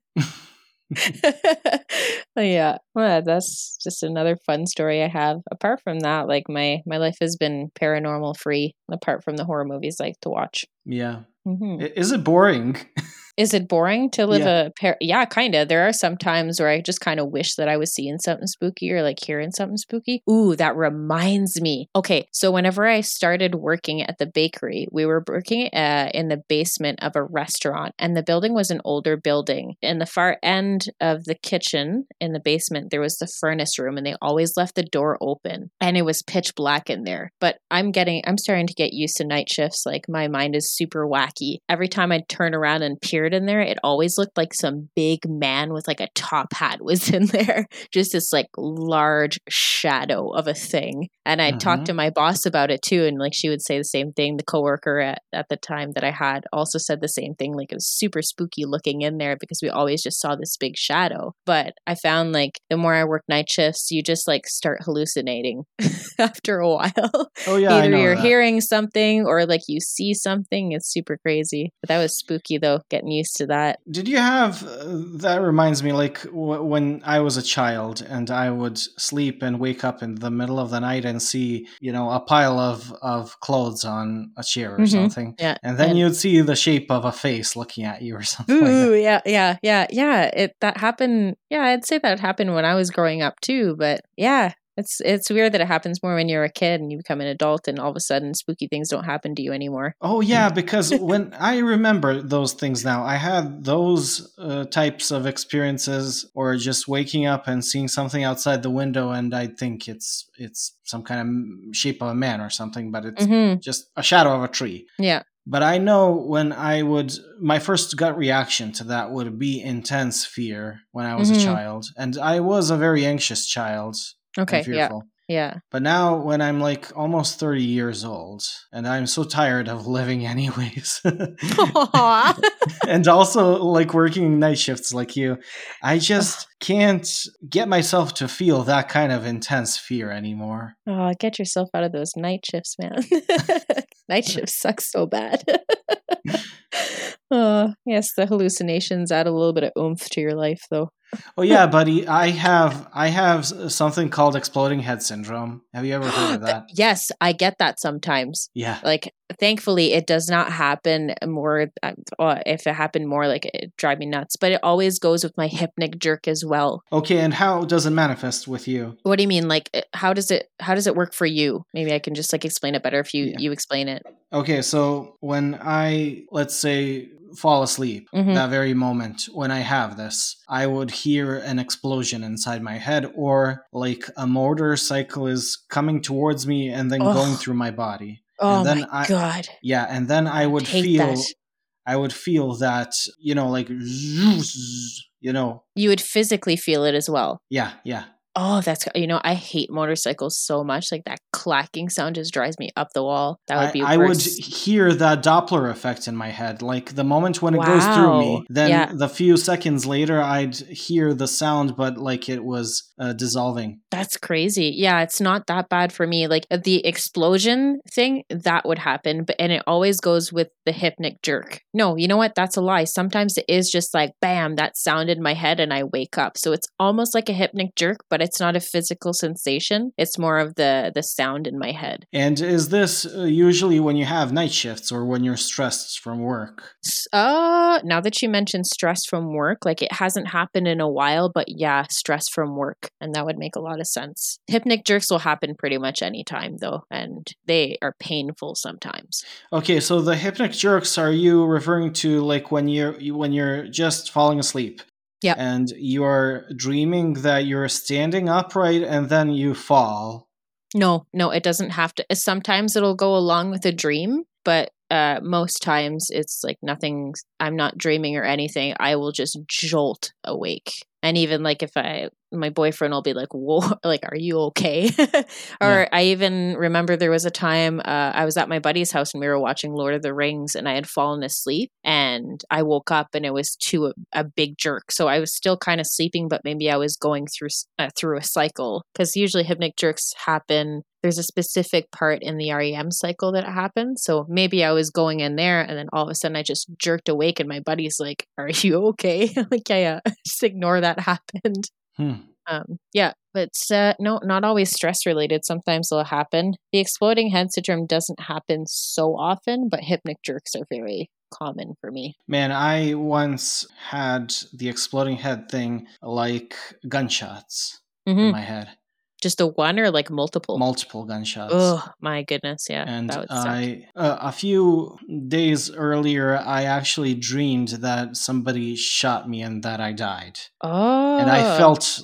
Yeah, well, that's just another fun story I have. Apart from that, like my life has been paranormal free, apart from the horror movies I like to watch. Yeah. Mm-hmm. Is it boring? Is it boring to live Yeah, kind of. There are some times where I just kind of wish that I was seeing something spooky or like hearing something spooky. Ooh, that reminds me. Okay, so whenever I started working at the bakery, we were working in the basement of a restaurant, and the building was an older building. In the far end of the kitchen in the basement, there was the furnace room, and they always left the door open, and it was pitch black in there. But I'm starting to get used to night shifts. Like my mind is super wacky. Every time I'd turn around and peer in there, it always looked like some big man with like a top hat was in there, just this like large shadow of a thing. And I talked to my boss about it too, and like she would say the same thing. The coworker at the time that I had also said the same thing, like it was super spooky looking in there because we always just saw this big shadow. But I found like the more I work night shifts, you just like start hallucinating after a while. Oh yeah, either you're hearing something or like you see something. It's super crazy. But that was spooky though, getting used to that. Did you have that reminds me like when I was a child and I would sleep and wake up in the middle of the night and see a pile of clothes on a chair or something, and then you'd see the shape of a face looking at you or something. Ooh, like that. yeah that happened. I'd say that happened when I was growing up too, but it's weird that it happens more when you're a kid and you become an adult and all of a sudden spooky things don't happen to you anymore. Oh yeah, because when I remember those things now, I had those types of experiences, or just waking up and seeing something outside the window and I think it's some kind of shape of a man or something, but it's just a shadow of a tree. Yeah. But I know when my first gut reaction to that would be intense fear when I was a child. And I was a very anxious child. Okay, fearful. Yeah. But now when I'm like almost 30 years old and I'm so tired of living anyways. And also like working night shifts like you, I just can't get myself to feel that kind of intense fear anymore. Oh, get yourself out of those night shifts, man. Night shifts suck so bad. Yes, the hallucinations add a little bit of oomph to your life though. Oh yeah, buddy. I have something called exploding head syndrome. Have you ever heard of that? Yes, I get that sometimes. Yeah. Like, thankfully, it does not happen more. If it happened more, like, it drive me nuts. But it always goes with my hypnic jerk as well. Okay, and how does it manifest with you? What do you mean? Like, how does it work for you? Maybe I can just like explain it better if you explain it. Okay, so when I, let's say, fall asleep, that very moment when I have this, I would hear an explosion inside my head, or like a motorcycle is coming towards me and then going through my body. Oh and then my God. Yeah, and then I would feel that. I would feel that, like, You would physically feel it as well. Yeah. Oh, I hate motorcycles so much. Like, that clacking sound just drives me up the wall. That would be I worse. would hear that Doppler effect in my head. Like, the moment when it goes through me, then the few seconds later, I'd hear the sound, but like it was dissolving. That's crazy. Yeah, it's not that bad for me. Like, the explosion thing, that would happen, and it always goes with the hypnic jerk. No, you know what? That's a lie. Sometimes it is just like, bam, that sound in my head, and I wake up. So it's almost like a hypnic jerk, but it's not a physical sensation. It's more of the sound in my head. And is this usually when you have night shifts or when you're stressed from work? Now that you mentioned stress from work, like, it hasn't happened in a while, but yeah, stress from work. And that would make a lot of sense. Hypnic jerks will happen pretty much anytime though, and they are painful sometimes. Okay, so the hypnic jerks, are you referring to like when you're just falling asleep? Yeah. And you're dreaming that you're standing upright and then you fall? No, it doesn't have to. Sometimes it'll go along with a dream, but most times it's like nothing. I'm not dreaming or anything. I will just jolt awake. And even like if my boyfriend will be like, whoa, like, are you okay? Or I even remember there was a time I was at my buddy's house and we were watching Lord of the Rings and I had fallen asleep and I woke up and it was a big jerk. So I was still kind of sleeping, but maybe I was going through a cycle, because usually hypnic jerks happen. There's a specific part in the REM cycle that happens. So maybe I was going in there and then all of a sudden I just jerked awake and my buddy's like, are you okay? I'm like, yeah, just ignore that happened. Yeah, but no, not always stress related. Sometimes it'll happen. The exploding head syndrome doesn't happen so often, but hypnic jerks are very common for me. Man, I once had the exploding head thing like gunshots in my head. Just the one or like multiple? Multiple gunshots. Oh, my goodness. Yeah. And that would suck. A few days earlier, I actually dreamed that somebody shot me and that I died. Oh. And I felt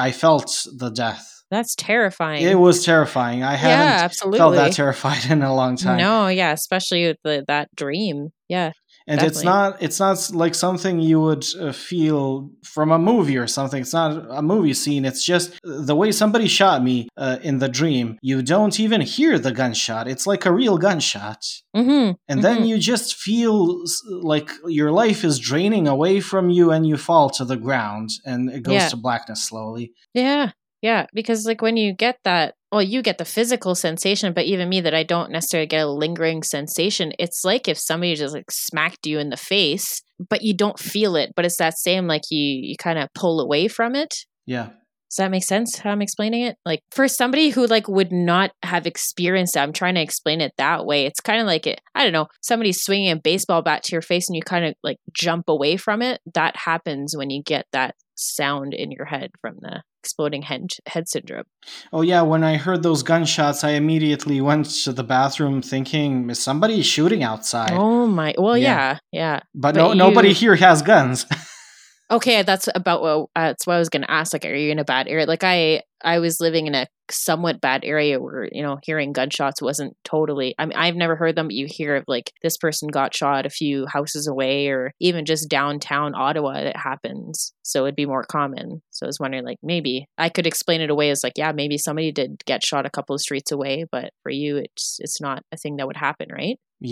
the death. That's terrifying. It was terrifying. I haven't felt that terrified in a long time. No, yeah, especially with that dream. Yeah. And definitely. It's not like something you would feel from a movie or something. It's not a movie scene. It's just the way somebody shot me in the dream. You don't even hear the gunshot. It's like a real gunshot. And then you just feel like your life is draining away from you and you fall to the ground and it goes to blackness slowly. Yeah. Yeah, because like when you get that, well, you get the physical sensation, but even me, that I don't necessarily get a lingering sensation. It's like if somebody just like smacked you in the face, but you don't feel it. But it's that same, like you kind of pull away from it. Yeah. Does that make sense how I'm explaining it? Like for somebody who like would not have experienced that, I'm trying to explain it that way. It's kind of like I don't know, somebody swinging a baseball bat to your face and you kind of like jump away from it. That happens when you get that sound in your head from the exploding head syndrome. Oh yeah, when I heard those gunshots, I immediately went to the bathroom thinking, is somebody shooting outside? Oh my, well, yeah. But nobody here has guns. Okay, that's what I was going to ask. Like, are you in a bad area? Like, I was living in a somewhat bad area where, hearing gunshots wasn't totally, I mean, I've never heard them, but you hear of like this person got shot a few houses away, or even just downtown Ottawa that happens. So it'd be more common. So I was wondering, like, maybe I could explain it away as like, yeah, maybe somebody did get shot a couple of streets away, but for you, it's not a thing that would happen, right? Yeah.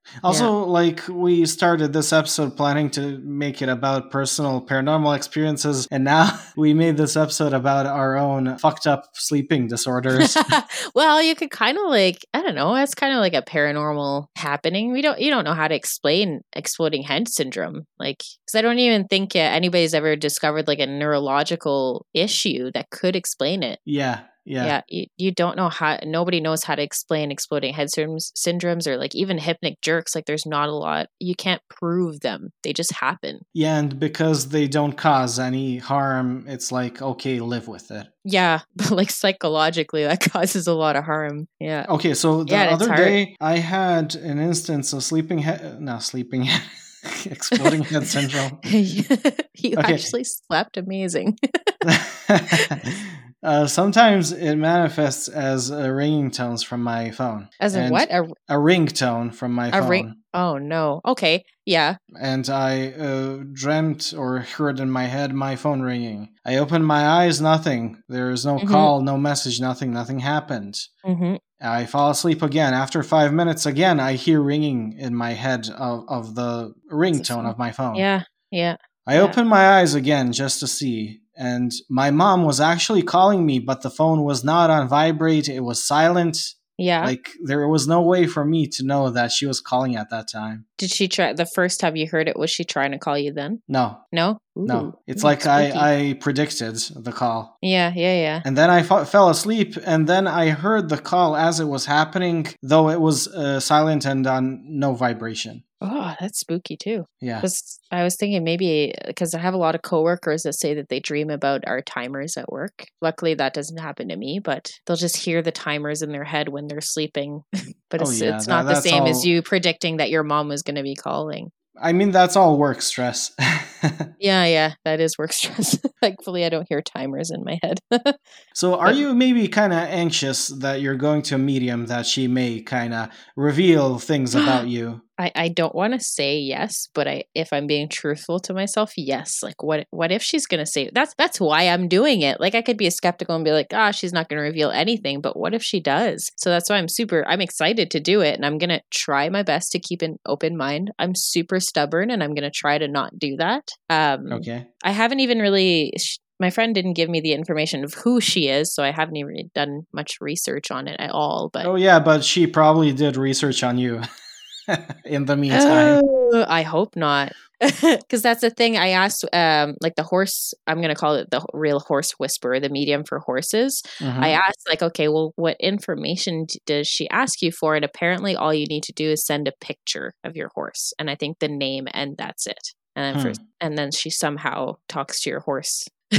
Also, like, we started this episode planning to make it about personal paranormal experiences, and now we made this episode about our own fucked up sleeping disorders. Well, you could kind of like, I don't know, it's kind of like a paranormal happening. You don't know how to explain exploding head syndrome. Like, because I don't even think anybody's ever discovered like a neurological issue that could explain it. Yeah. You don't know how. Nobody knows how to explain exploding head syndromes or like even hypnic jerks. Like, there's not a lot. You can't prove them. They just happen. Yeah, and because they don't cause any harm, it's like, okay, live with it. Yeah, but like psychologically, that causes a lot of harm. Yeah. Okay, so the other day, I had an instance of exploding head syndrome. You actually slept amazing. Sometimes it manifests as ringing tones from my phone. As in what? A ringtone from my phone. Oh, no. Okay. Yeah. And I dreamt or heard in my head my phone ringing. I opened my eyes, nothing. There is no call, no message, nothing. Nothing happened. Mm-hmm. I fall asleep again. After 5 minutes, again, I hear ringing in my head of the ringtone of my phone. Yeah. I opened my eyes again just to see. And my mom was actually calling me, but the phone was not on vibrate. It was silent. Yeah. Like, there was no way for me to know that she was calling at that time. Did she try, the first time you heard it, was she trying to call you then? No. No? Ooh, no. It's like I predicted the call. Yeah. And then I fell asleep, and then I heard the call as it was happening, though it was silent and on no vibration. Oh, that's spooky too. Yeah. I was thinking maybe, because I have a lot of coworkers that say that they dream about our timers at work. Luckily, that doesn't happen to me, but they'll just hear the timers in their head when they're sleeping. But it's not the same as you predicting that your mom was going to be calling. I mean, that's all work stress. Yeah, that is work stress. Thankfully, I don't hear timers in my head. So are you maybe kind of anxious that you're going to a medium that she may kind of reveal things about you? I don't want to say yes, but if I'm being truthful to myself, yes. Like, what if she's going to say, that's why I'm doing it. Like, I could be skeptical and be like, she's not going to reveal anything, but what if she does? So that's why I'm excited to do it. And I'm going to try my best to keep an open mind. I'm super stubborn and I'm going to try to not do that. Okay. I haven't even really, my friend didn't give me the information of who she is, so I haven't even done much research on it at all. But oh yeah, but she probably did research on you. In the meantime, I hope not, because that's the thing. I asked, like the horse, I'm going to call it the real horse whisperer, the medium for horses. Mm-hmm. I asked, like, okay, well, what information does she ask you for? And apparently, all you need to do is send a picture of your horse, and I think the name, and that's it. And then she somehow talks to your horse.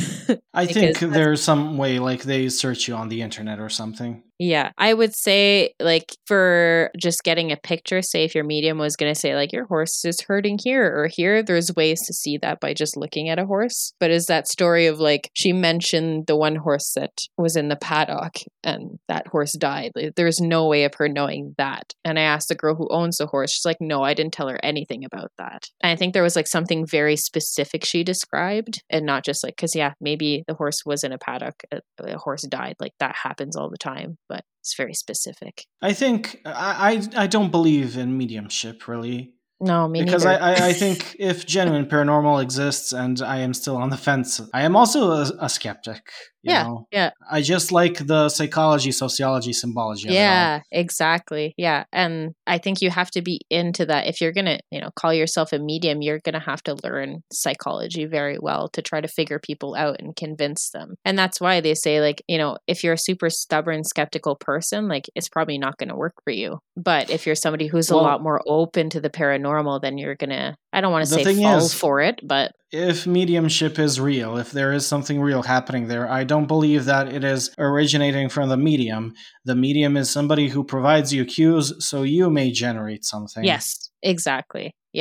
I think there's some way, like they search you on the internet or something. Yeah, I would say, like, for just getting a picture, say if your medium was going to say, like, your horse is hurting here or here, there's ways to see that by just looking at a horse. But is that story of, like, she mentioned the one horse that was in the paddock and that horse died. Like, there's no way of her knowing that. And I asked the girl who owns the horse, she's like, no, I didn't tell her anything about that. And I think there was, like, something very specific she described, and not just, like, because, yeah, maybe the horse was in a paddock, a horse died. Like, that happens all the time. But it's very specific. I think I don't believe in mediumship, really. No, me because neither. I think if genuine paranormal exists, and I am still on the fence, I am also a skeptic. You know? I just like the psychology, sociology, symbology. Yeah, exactly. Yeah. And I think you have to be into that. If you're going to, call yourself a medium, you're going to have to learn psychology very well to try to figure people out and convince them. And that's why they say, like, if you're a super stubborn, skeptical person, like, it's probably not going to work for you. But if you're somebody who's a lot more open to the paranormal, then you're going to, I don't want to say fall for it, but if mediumship is real, if there is something real happening there, I don't believe that it is originating from the medium. The medium is somebody who provides you cues so you may generate something. Yes, exactly. Yeah.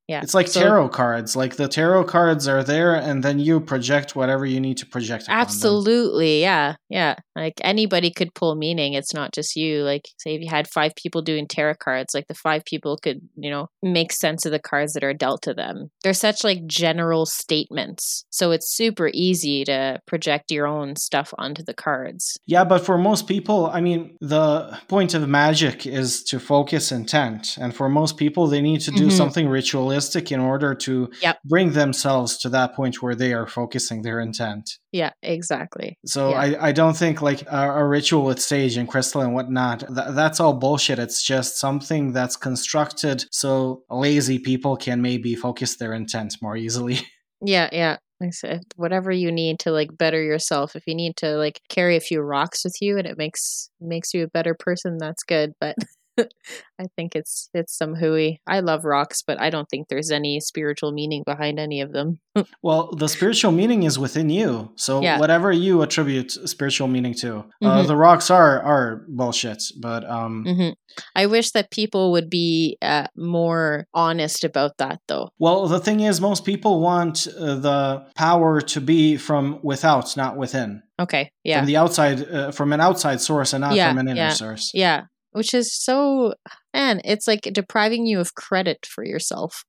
yeah. It's like tarot cards. Like the tarot cards are there, and then you project whatever you need to project upon absolutely, them. Yeah. Like anybody could pull meaning. It's not just you. Like say if you had 5 people doing tarot cards, like the 5 people could, make sense of the cards that are dealt to them. They're such like general statements. So it's super easy to project your own stuff onto the cards. Yeah, but for most people, I mean, the point of magic is to focus intent. And for most people, they need to do something ritualistic in order to bring themselves to that point where they are focusing their intent. Yeah, exactly. So I don't think like a ritual with sage and crystal and whatnot, that's all bullshit. It's just something that's constructed so lazy people can maybe focus their intent more easily. Yeah. Like I said, whatever you need to like better yourself. If you need to like carry a few rocks with you and it makes you a better person, that's good. But I think it's some hooey. I love rocks, but I don't think there's any spiritual meaning behind any of them. Well, the spiritual meaning is within you. So whatever you attribute spiritual meaning to, the rocks are bullshit. But I wish that people would be more honest about that, though. Well, the thing is, most people want the power to be from without, not within. Okay, yeah. From the outside, from an outside source and not from an inner source. Yeah. Which is so, man, it's like depriving you of credit for yourself.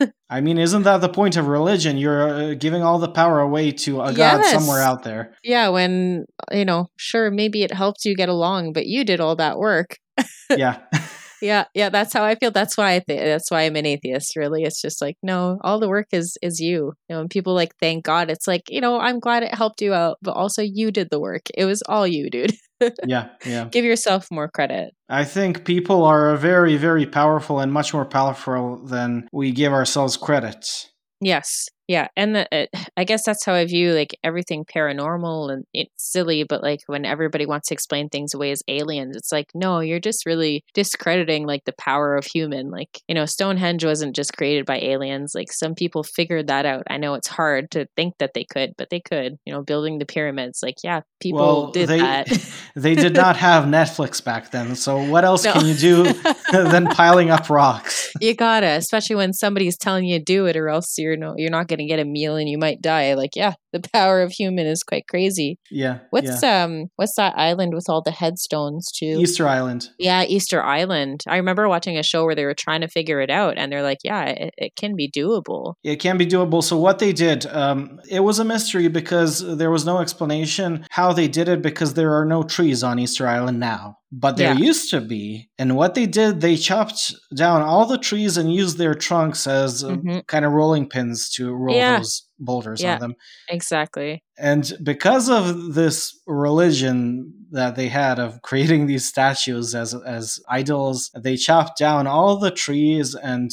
I mean, isn't that the point of religion? You're giving all the power away to a god somewhere out there. Yeah, when, sure, maybe it helped you get along, but you did all that work. Yeah. Yeah, that's how I feel. That's why that's why I'm an atheist, really. It's just like, no, all the work is you. And people like thank God. It's like, I'm glad it helped you out, but also you did the work. It was all you, dude. Yeah. Give yourself more credit. I think people are very, very powerful and much more powerful than we give ourselves credit. Yes. Yeah. And I guess that's how I view like everything paranormal, and it's silly, but like when everybody wants to explain things away as aliens, it's like, no, you're just really discrediting like the power of human. Like, Stonehenge wasn't just created by aliens. Like some people figured that out. I know it's hard to think that they could, but they could, building the pyramids. Like, yeah, people did that. They did not have Netflix back then. So what else can you do than piling up rocks? You gotta, especially when somebody's telling you to do it, or else you're not going to get a meal and you might die. Like, yeah, the power of human is quite crazy. Yeah. What's that island with all the headstones too? Easter Island. Yeah, Easter Island. I remember watching a show where they were trying to figure it out, and they're like, yeah, it can be doable. It can be doable. So what they did, it was a mystery because there was no explanation how they did it, because there are no trees on Easter Island now. But there used to be. And what they did, they chopped down all the trees and used their trunks as kind of rolling pins to roll those boulders on them. Exactly. And because of this religion that they had of creating these statues as idols, they chopped down all the trees, and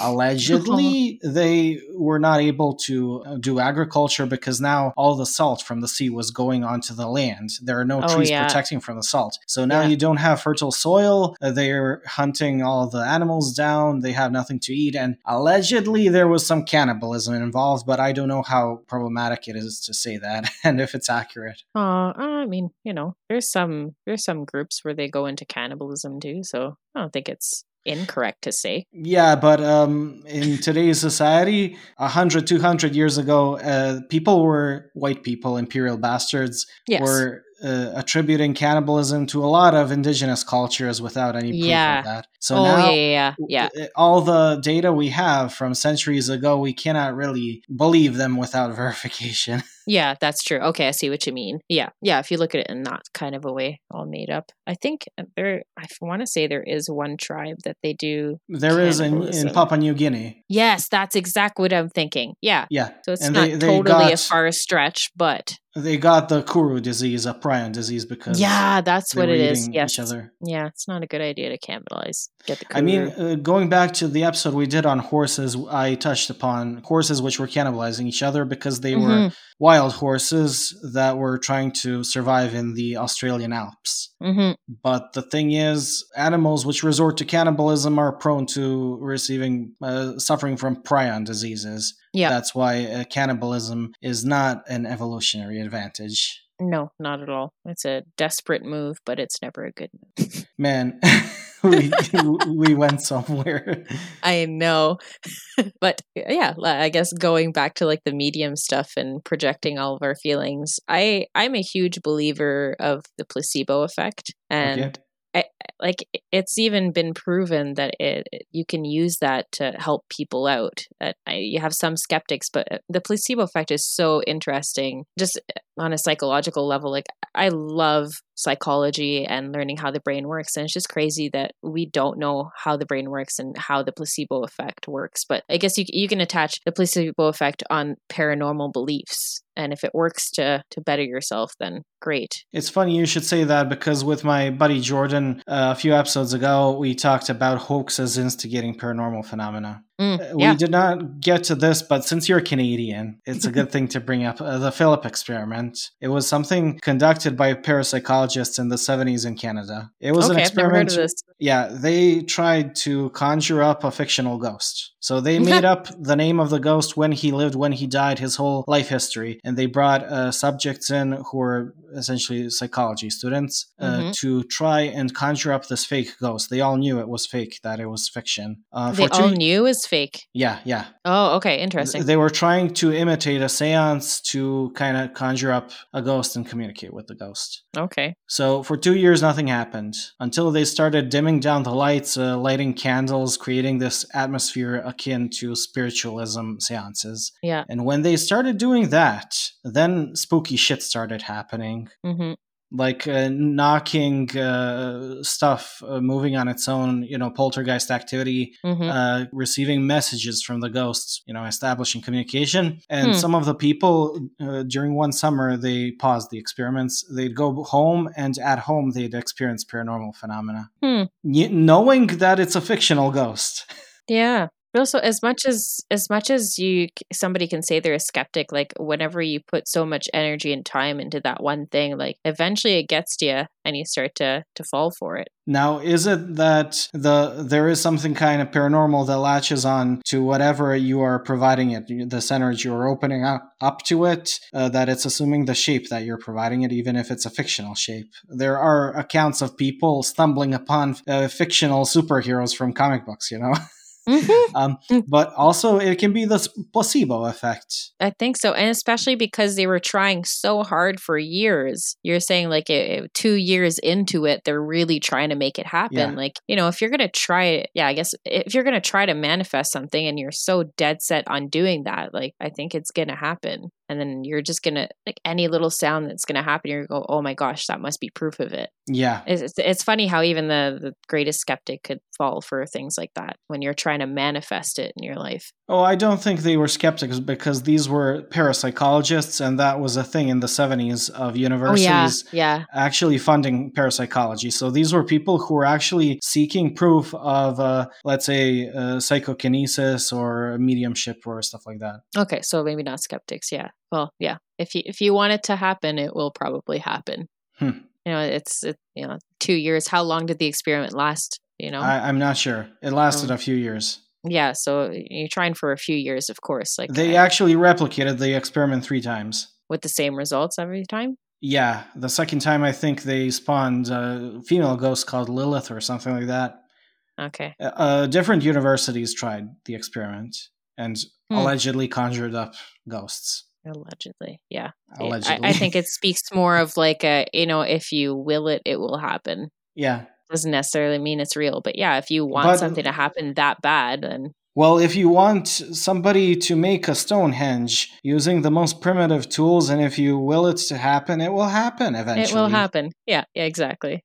allegedly they were not able to do agriculture because now all the salt from the sea was going onto the land. There are no trees protecting from the salt. So now you don't have fertile soil. They're hunting all the animals down. They have nothing to eat. And allegedly there was some cannibalism involved, but I don't know how problematic it is to say that and if it's accurate. I mean, there's some groups where they go into cannibalism too, so I don't think it's incorrect to say. Yeah, but in today's society, 100, 200 years ago, white people, imperial bastards, were attributing cannibalism to a lot of indigenous cultures without any proof of that. So all the data we have from centuries ago, we cannot really believe them without verification. Yeah, that's true. Okay, I see what you mean. Yeah. If you look at it in that kind of a way, all made up. I think I want to say there is one tribe that they do. There is in Papua New Guinea. Yes, that's exactly what I'm thinking. Yeah. So it's and not totally a far stretch, but they got the Kuru disease, a prion disease, because that's what it is. Yes. Each other. Yeah, it's not a good idea to cannibalize. Get the Kuru. I mean, going back to the episode we did on horses, I touched upon horses which were cannibalizing each other because they were wild horses that were trying to survive in the Australian Alps. But the thing is, animals which resort to cannibalism are prone to suffering from prion diseases. Yeah. That's why cannibalism is not an evolutionary advantage. No, not at all. It's a desperate move, but it's never a good move. Man, we went somewhere. I know. But yeah, I guess going back to like the medium stuff and projecting all of our feelings, I'm a huge believer of the placebo effect. And it's even been proven that you can use that to help people out. You have some skeptics, but the placebo effect is so interesting just on a psychological level. Like, I love psychology and learning how the brain works, and it's just crazy that we don't know how the brain works and how the placebo effect works. But I guess you can attach the placebo effect on paranormal beliefs, and if it works to better yourself, then great. It's funny you should say that, because with my buddy Jordan a few episodes ago, we talked about hoaxes instigating paranormal phenomena. We did not get to this, but since you're Canadian, it's a good thing to bring up the Philip experiment. It was something conducted by parapsychologists in the 70s in Canada. It was an experiment. I've never heard of this. Yeah, they tried to conjure up a fictional ghost. So they made up the name of the ghost, when he lived, when he died, his whole life history. And they brought subjects in who were essentially psychology students to try and conjure up this fake ghost. They all knew it was fake, that it was fiction. They all knew it was fake? Yeah. Oh, okay, interesting. They were trying to imitate a seance to kind of conjure up a ghost and communicate with the ghost. Okay. So for 2 years, nothing happened until they started dimming down the lights, lighting candles, creating this atmosphere akin to spiritualism seances. Yeah. And when they started doing that, then spooky shit started happening. Mm-hmm. Like knocking stuff, moving on its own, poltergeist activity, receiving messages from the ghosts, establishing communication. And some of the people during one summer, they paused the experiments. They'd go home, and at home they'd experience paranormal phenomena, knowing that it's a fictional ghost. Yeah. Also, as much as somebody can say they're a skeptic, like whenever you put so much energy and time into that one thing, like eventually it gets to you and you start to fall for it. Now, is it that there is something kind of paranormal that latches on to whatever you are providing it, this energy you're opening up to it, that it's assuming the shape that you're providing it, even if it's a fictional shape? There are accounts of people stumbling upon fictional superheroes from comic books, but also it can be the placebo effect. I think so. And especially because they were trying so hard for years. You're saying like 2 years into it, they're really trying to make it happen. Yeah. Like, if you're going to try it, I guess if you're going to try to manifest something and you're so dead set on doing that, like, I think it's going to happen. And then you're just going to, like, any little sound that's going to happen, you're going to go, oh my gosh, that must be proof of it. Yeah. It's funny how even the greatest skeptic could fall for things like that when you're trying to manifest it in your life. Oh, I don't think they were skeptics, because these were parapsychologists, and that was a thing in the 70s of universities actually funding parapsychology. So these were people who were actually seeking proof of, let's say, psychokinesis or mediumship or stuff like that. Okay, so maybe not skeptics, yeah. Well, yeah. If you want it to happen, it will probably happen. It's 2 years. How long did the experiment last? I'm not sure. It lasted a few years. Yeah, so you're trying for a few years, of course. Like, they actually replicated the experiment 3 times with the same results every time. Yeah, the second time I think they spawned a female ghost called Lilith or something like that. Okay. Different universities tried the experiment and allegedly conjured up ghosts. Allegedly, yeah. Allegedly. I think it speaks more of like if you will it, it will happen. Yeah. Doesn't necessarily mean it's real, but yeah, if you want something to happen that bad, then... Well, if you want somebody to make a Stonehenge using the most primitive tools, and if you will it to happen, it will happen eventually. It will happen. Yeah, exactly.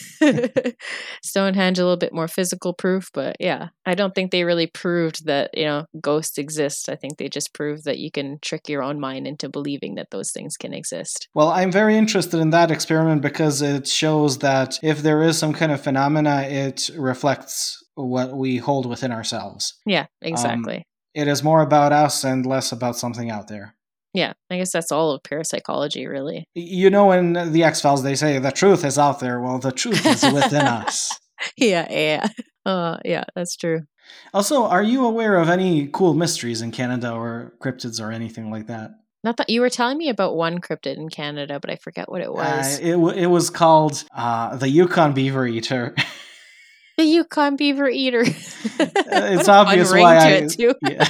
Stonehenge, a little bit more physical proof, but yeah, I don't think they really proved that, ghosts exist. I think they just proved that you can trick your own mind into believing that those things can exist. Well, I'm very interested in that experiment because it shows that if there is some kind of phenomena, it reflects what we hold within ourselves. Yeah, exactly. It is more about us and less about something out there. Yeah, I guess that's all of parapsychology, really. In the X-Files, they say the truth is out there. Well, the truth is within us. Yeah. Yeah, that's true. Also, are you aware of any cool mysteries in Canada or cryptids or anything like that? Not that you were telling me about one cryptid in Canada, but I forget what it was. It was called the Yukon Beaver Eater. The Yukon Beaver Eater. It's obvious why I. It too. Yeah.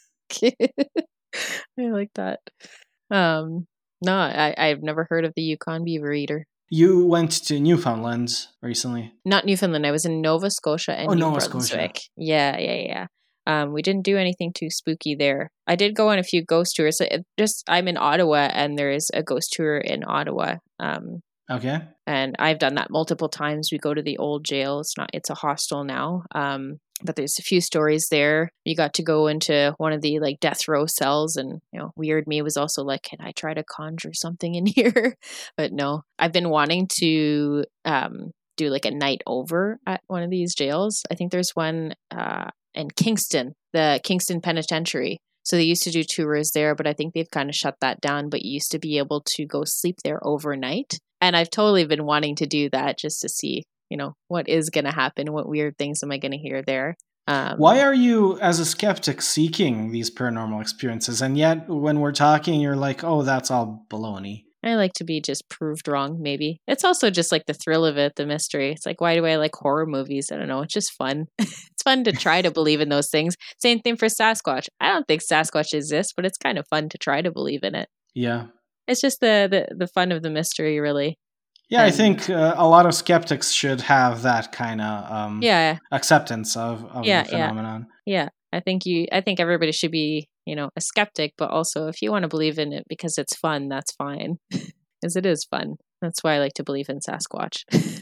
I like that. No, I've never heard of the Yukon Beaver Eater. You went to Newfoundland recently. Not Newfoundland. I was in Nova Scotia and New Brunswick. Scotia. Yeah. We didn't do anything too spooky there. I did go on a few ghost tours. I'm in Ottawa, and there is a ghost tour in Ottawa. Okay. And I've done that multiple times. We go to the old jail. It's a hostel now. But there's a few stories there. You got to go into one of the like death row cells, and Weird Me was also like, can I try to conjure something in here? But no, I've been wanting to do like a night over at one of these jails. I think there's one in Kingston, the Kingston Penitentiary. So they used to do tours there, but I think they've kind of shut that down. But you used to be able to go sleep there overnight. And I've totally been wanting to do that just to see, what is going to happen? What weird things am I going to hear there? Why are you, as a skeptic, seeking these paranormal experiences? And yet, when we're talking, you're like, oh, that's all baloney. I like to be just proved wrong, maybe. It's also just like the thrill of it, the mystery. It's like, why do I like horror movies? I don't know. It's just fun. It's fun to try to believe in those things. Same thing for Sasquatch. I don't think Sasquatch exists, but it's kind of fun to try to believe in it. Yeah. It's just the fun of the mystery, really. Yeah, I think a lot of skeptics should have that kind of acceptance of the phenomenon. Yeah. I think everybody should be, a skeptic, but also if you want to believe in it because it's fun, that's fine. Because it is fun. That's why I like to believe in Sasquatch.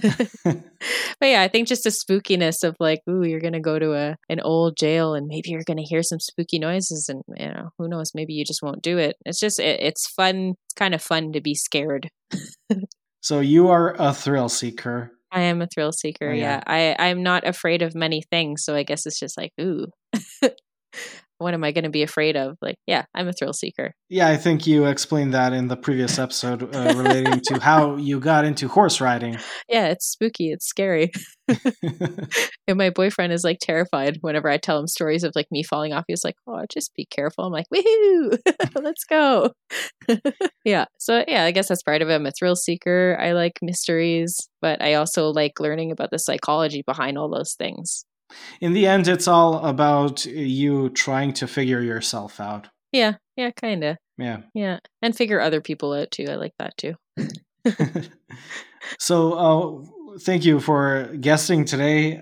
But yeah, I think just the spookiness of like, ooh, you're going to go to an old jail and maybe you're going to hear some spooky noises and, who knows, maybe you just won't do it. It's just, it's fun. It's kind of fun to be scared. So you are a thrill seeker. I am a thrill seeker. Oh, yeah. I'm not afraid of many things. So I guess it's just like, ooh, what am I going to be afraid of? Like, yeah, I'm a thrill seeker. Yeah, I think you explained that in the previous episode relating to how you got into horse riding. Yeah, it's spooky. It's scary. And my boyfriend is like terrified whenever I tell him stories of like me falling off. He's like, oh, just be careful. I'm like, woohoo, let's go. Yeah. So yeah, I guess that's part of it. I'm a thrill seeker. I like mysteries, but I also like learning about the psychology behind all those things. In the end, it's all about you trying to figure yourself out. Yeah, kind of. Yeah. And figure other people out too. I like that too. So, thank you for guesting today.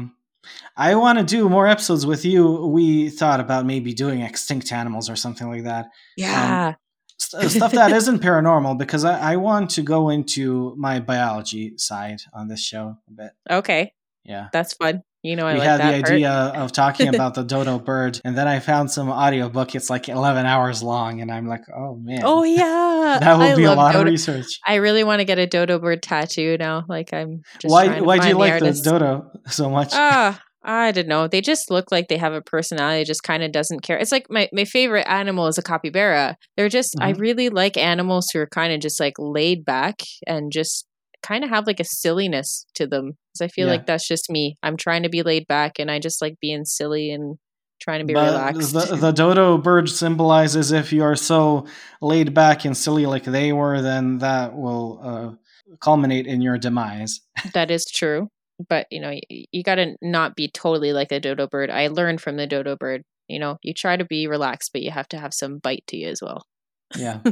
I want to do more episodes with you. We thought about maybe doing extinct animals or something like that. Yeah. Stuff that isn't paranormal, because I want to go into my biology side on this show a bit. Okay. Yeah. That's fun. We had the idea of talking about the dodo bird, and then I found some audiobook. It's like 11 hours long, and I'm like, oh man. Oh yeah. That would be a lot of research. I really want to get a dodo bird tattoo now. Like I'm just Why do you like the dodo so much? I don't know. They just look like they have a personality, just kind of doesn't care. It's like my favorite animal is a capybara. They're just, I really like animals who are kind of just like laid back and just kind of have like a silliness to them. Because I feel like that's just me. I'm trying to be laid back and I just like being silly and trying to be relaxed. The dodo bird symbolizes if you're so laid back and silly like they were, then that will culminate in your demise. That is true. But, you got to not be totally like a dodo bird. I learned from the dodo bird, you try to be relaxed, but you have to have some bite to you as well. Yeah.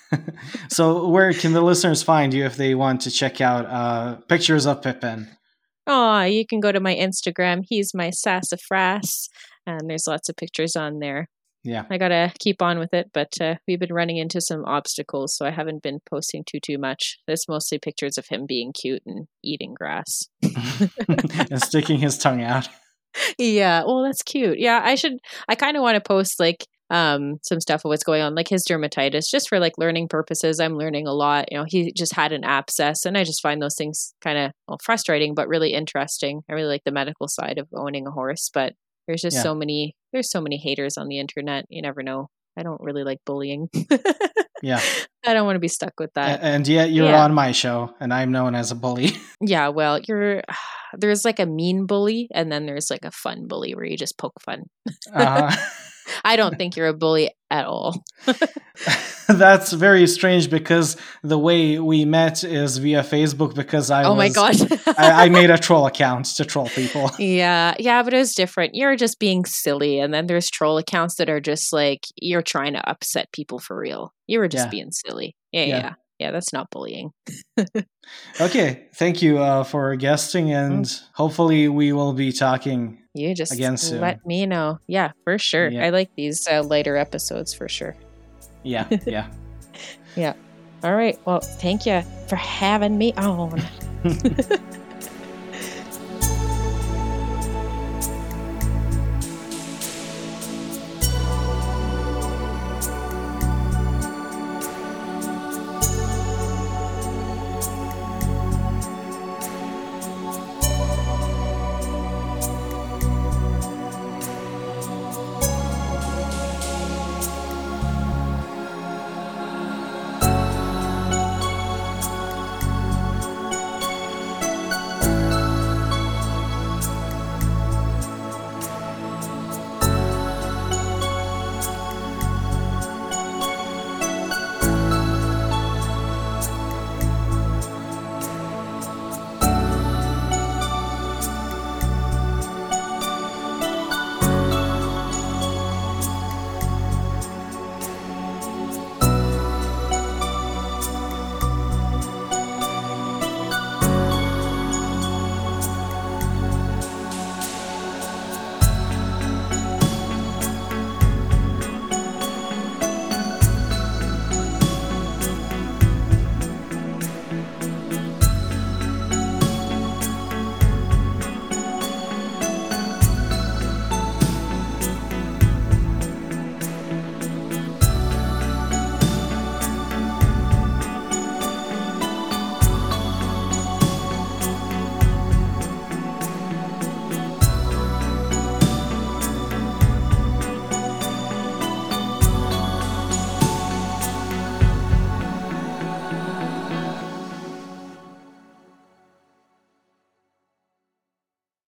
So where can the listeners find you if they want to check out pictures of Pippin? Oh, you can go to my Instagram. He's my sassafras. And there's lots of pictures on there. Yeah. I got to keep on with it, but we've been running into some obstacles, so I haven't been posting too much. There's mostly pictures of him being cute and eating grass. And sticking his tongue out. Yeah, well, that's cute. Yeah, I kind of want to post like some stuff of what's going on, like his dermatitis, just for like learning purposes. I'm learning a lot. He just had an abscess, and I just find those things kind of frustrating, but really interesting. I really like the medical side of owning a horse, but there's just so many haters on the internet. You never know. I don't really like bullying. Yeah. I don't want to be stuck with that. And yet you're on my show and I'm known as a bully. Yeah, well, there's like a mean bully and then there's like a fun bully where you just poke fun. I don't think you're a bully at all. That's very strange because the way we met is via Facebook because my gosh. I made a troll account to troll people. Yeah, but it was different. You're just being silly, and then there's troll accounts that are just like you're trying to upset people for real. You were just being silly. Yeah. That's not bullying. Okay, thank you for guesting, and hopefully we will be talking. You just again soon. Let me know. Yeah, for sure. Yeah. I like these lighter episodes for sure. Yeah. Yeah. All right. Well, thank you for having me on.